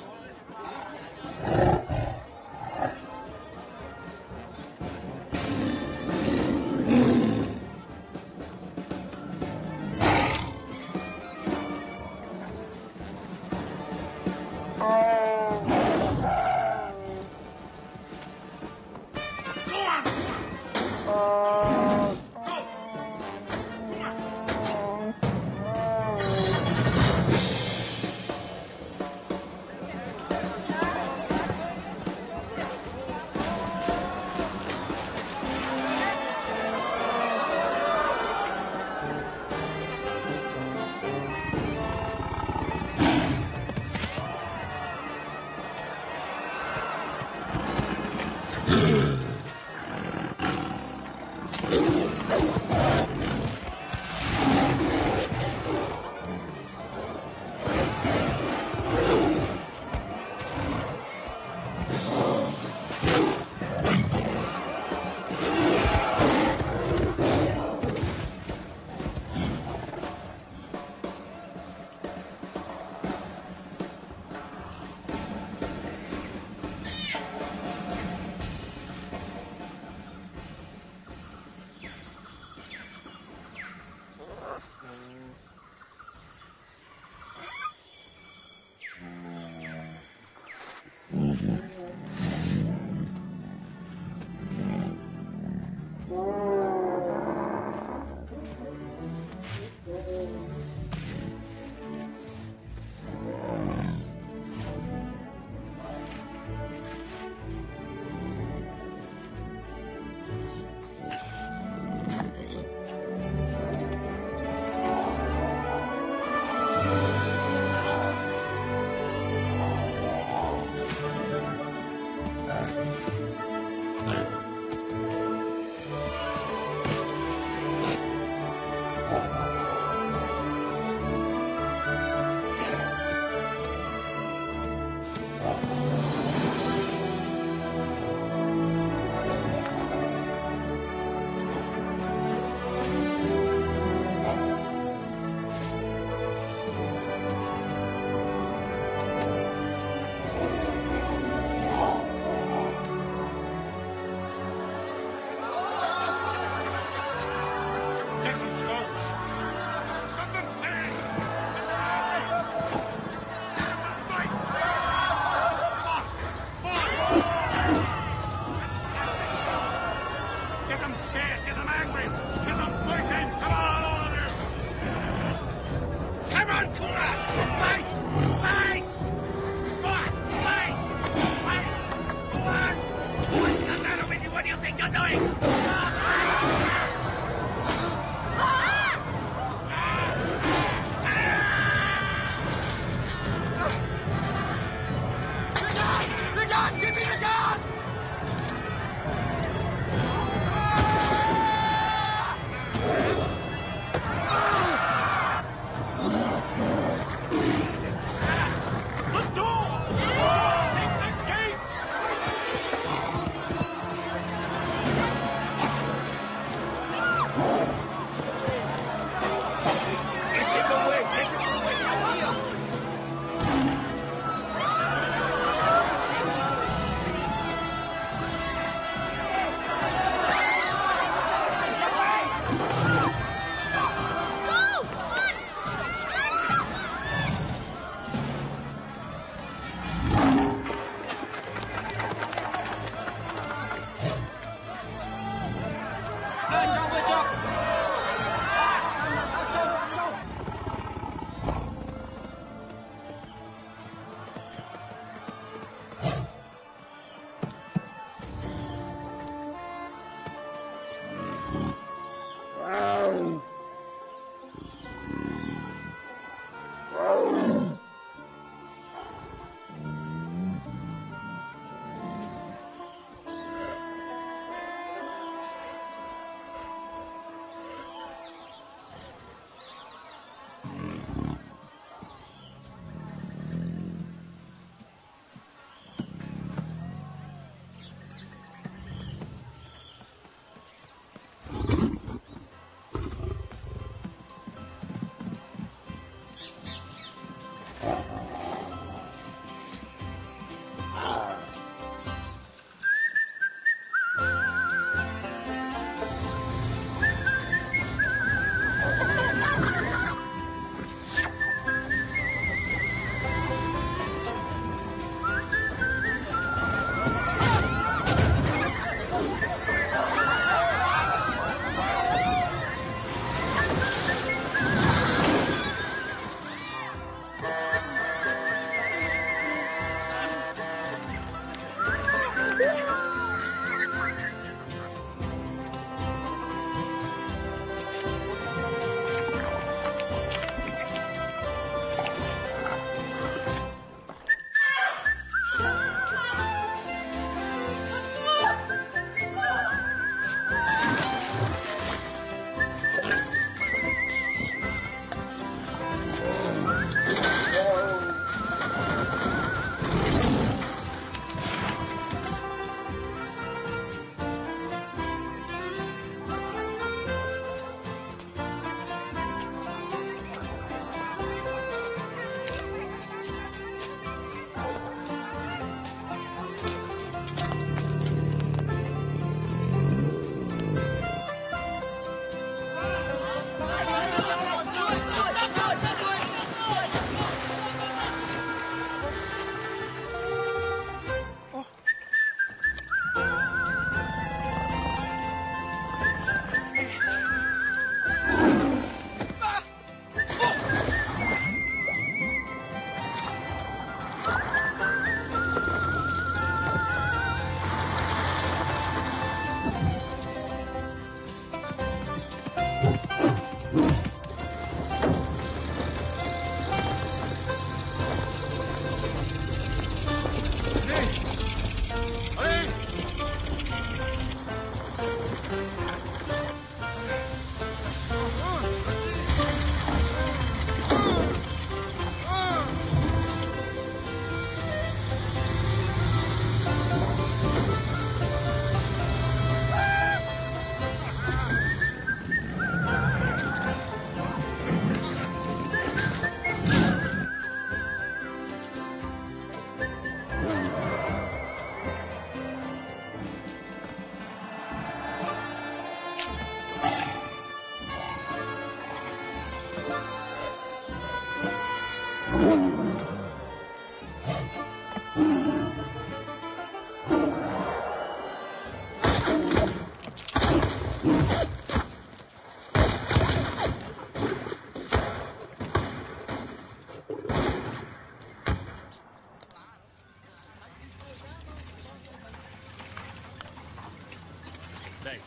Thanks.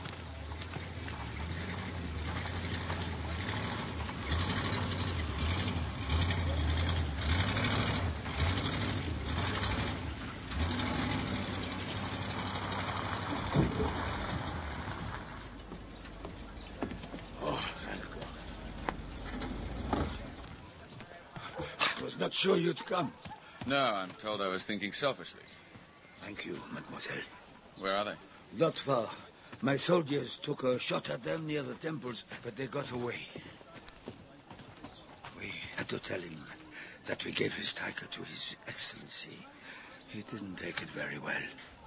Oh, thank God. I was not sure you'd come. No, I'm told I was thinking selfishly. Thank you, mademoiselle. Where are they? Not far. My soldiers took a shot at them near the temples, but they got away. We had to tell him that we gave his tiger to His Excellency. He didn't take it very well.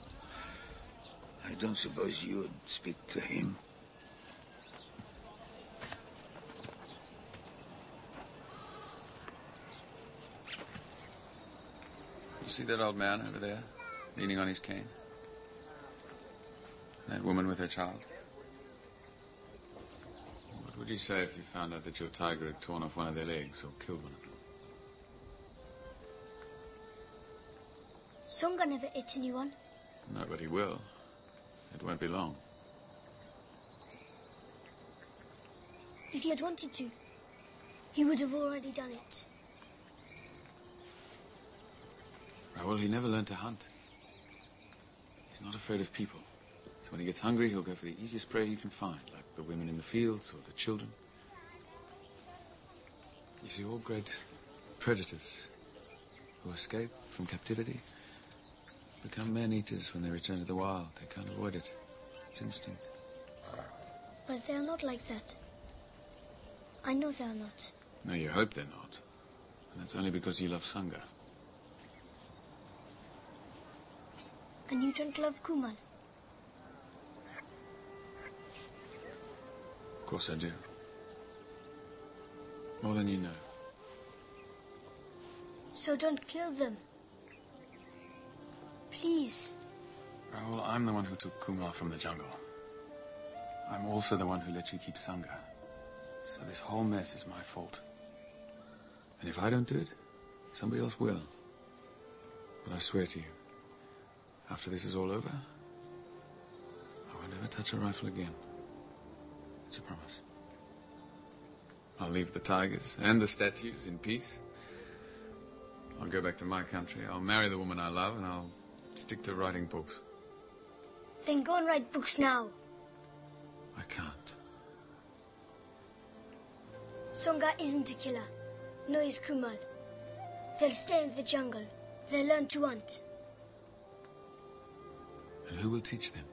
I don't suppose you'd speak to him? You see that old man over there, leaning on his cane? That woman with her child? What would you say if you found out that your tiger had torn off one of their legs or killed one of them? Songa never ate anyone. No, but he will. It won't be long. If he had wanted to, he would have already done it. Raoul, he never learned to hunt. He's not afraid of people. So when he gets hungry, he'll go for the easiest prey he can find, like the women in the fields or the children. You see, all great predators who escape from captivity become man-eaters when they return to the wild. They can't avoid it. It's instinct. But they are not like that. I know they are not. No, you hope they're not. And that's only because you love Sangha. And you don't love Kuman? Of course I do. More than you know. So don't kill them. Please. Raoul, I'm the one who took Kumar from the jungle. I'm also the one who let you keep Sangha. So this whole mess is my fault. And if I don't do it, somebody else will. But I swear to you, after this is all over, I won't ever touch a rifle again. It's a promise. I'll leave the tigers and the statues in peace. I'll go back to my country. I'll marry the woman I love, and I'll stick to writing books. Then go and write books now. I can't. Songa isn't a killer. No, is Kumal. They'll stay in the jungle. They'll learn to hunt. And who will teach them?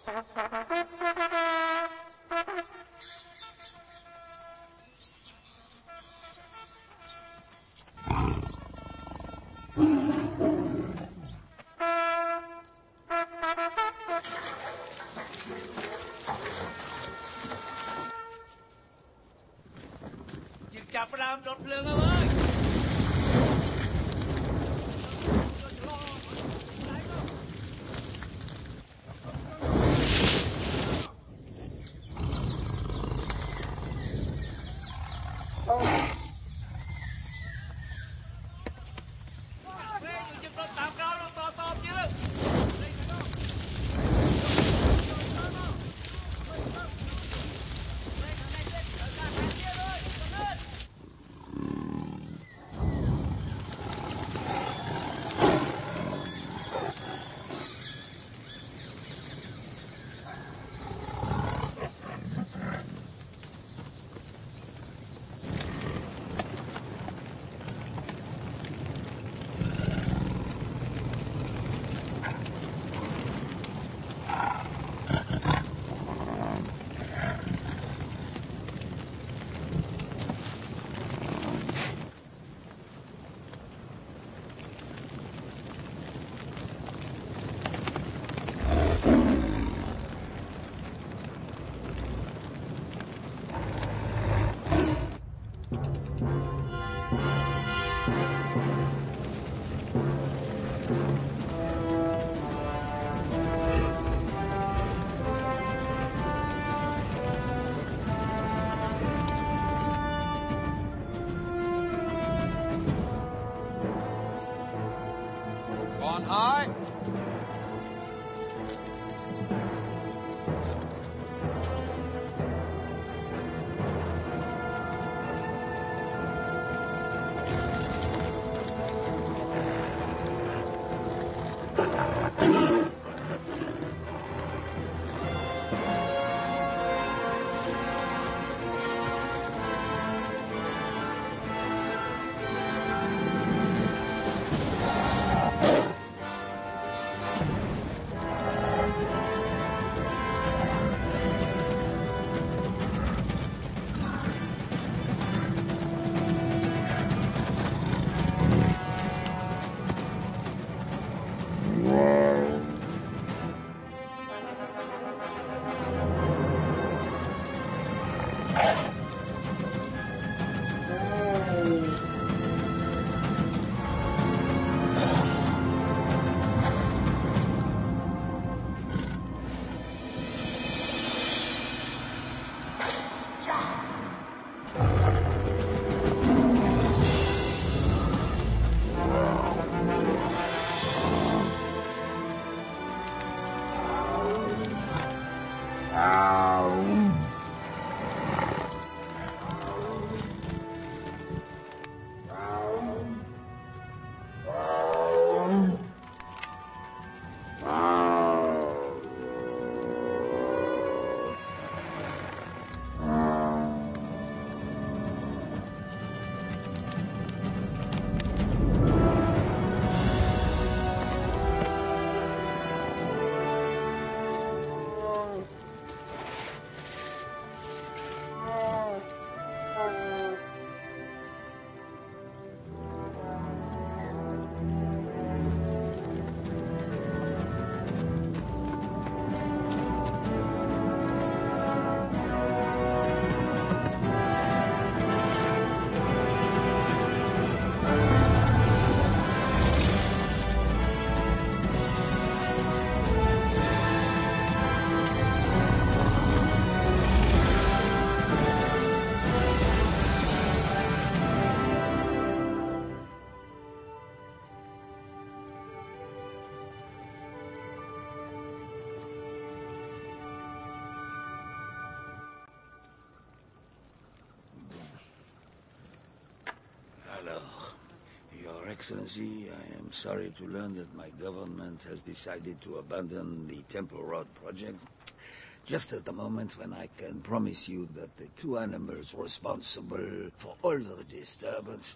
Excellency, I am sorry to learn that my government has decided to abandon the Temple Road project, just at the moment when I can promise you that the two animals responsible for all the disturbance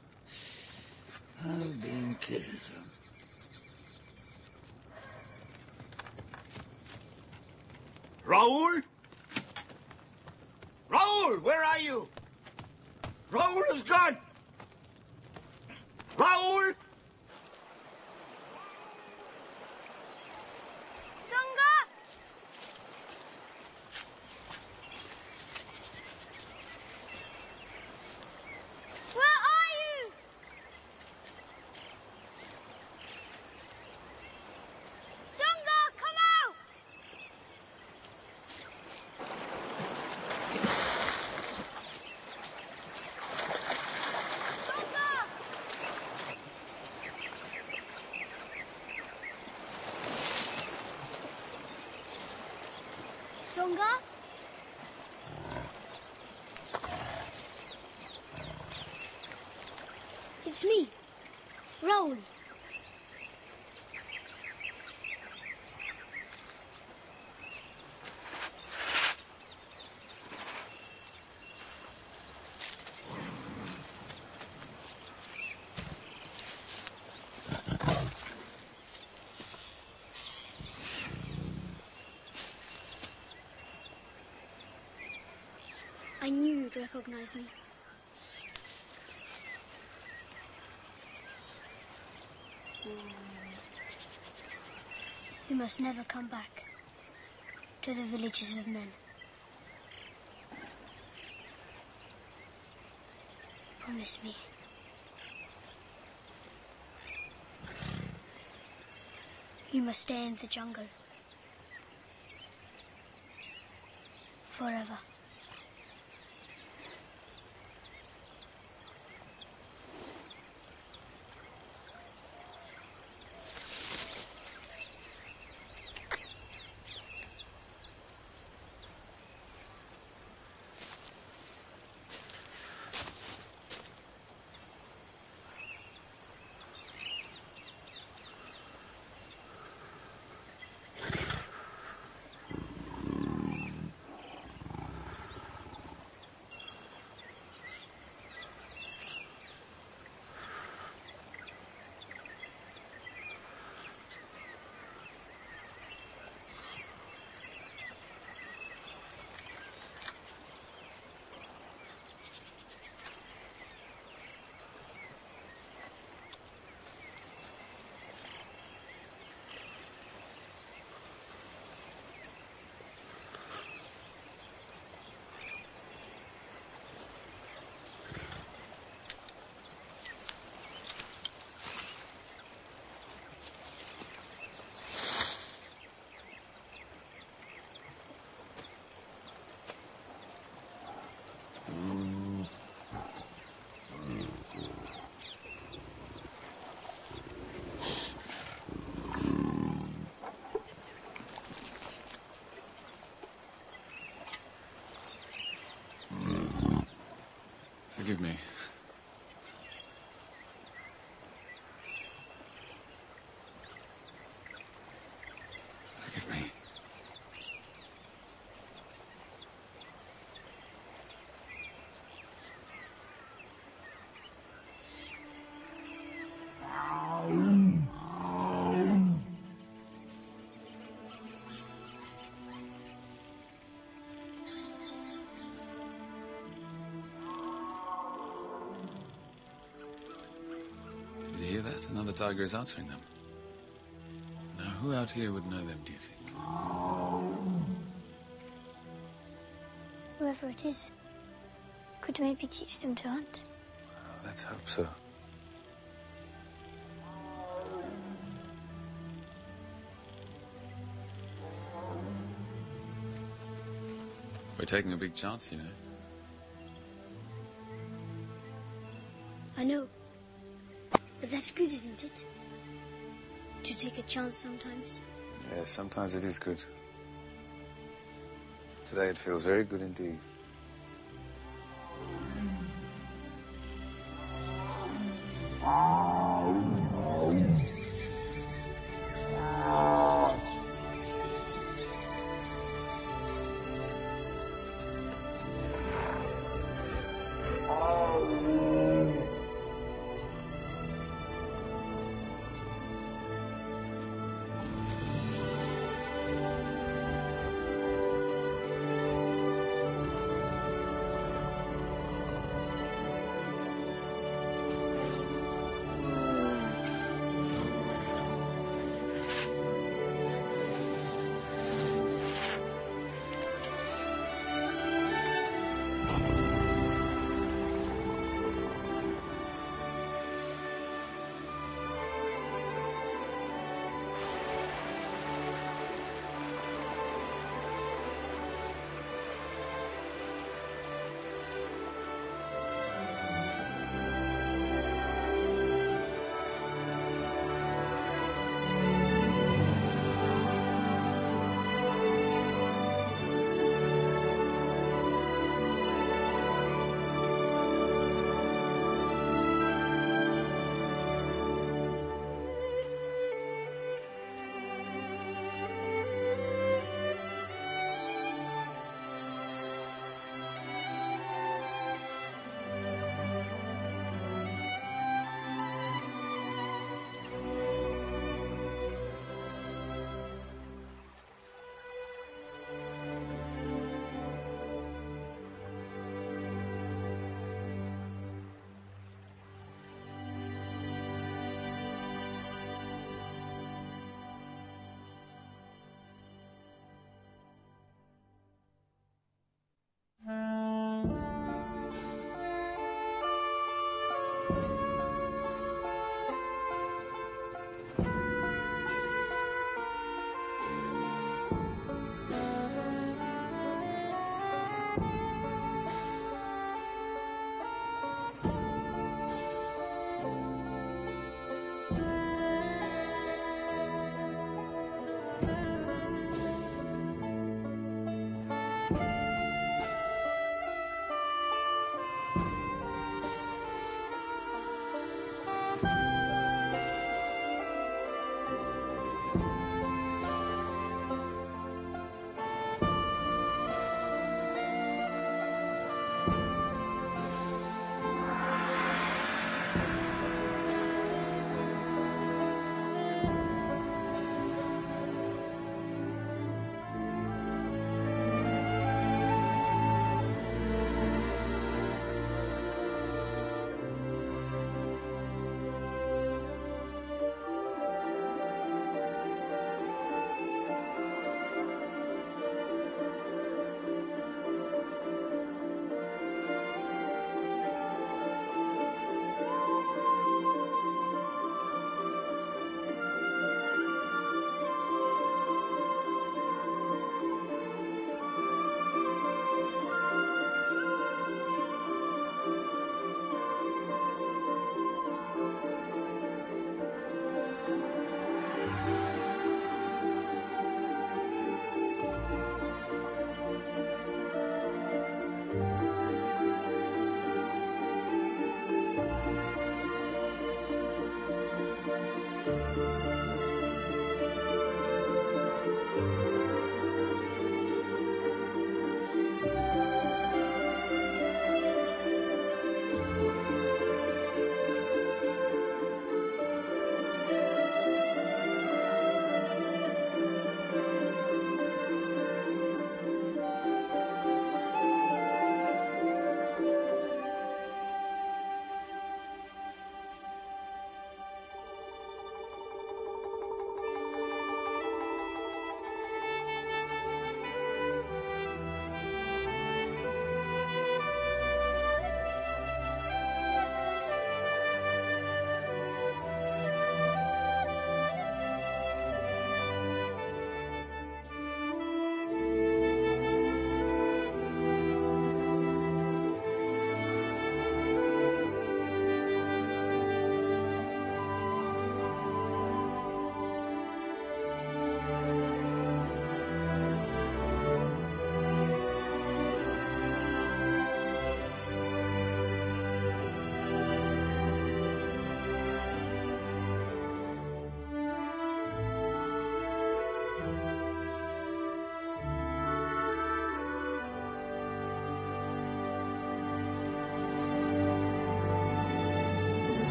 have been killed. Raoul? Raoul, where are you? Raoul is gone. Raoul? Songa! Where are you? Songa, come out! Songa? It's me, Raoul. I knew you'd recognize me. We must never come back to the villages of men. Promise me. You must stay in the jungle. Forever. Forgive me. Forgive me. Did you hear that? Another tiger is answering them. Now, who out here would know them, do you think? Whoever it is could maybe teach them to hunt. Let's hope so. We're taking a big chance, you know. I know. But that's good, isn't it? To take a chance sometimes. Yes, sometimes it is good. Today it feels very good indeed.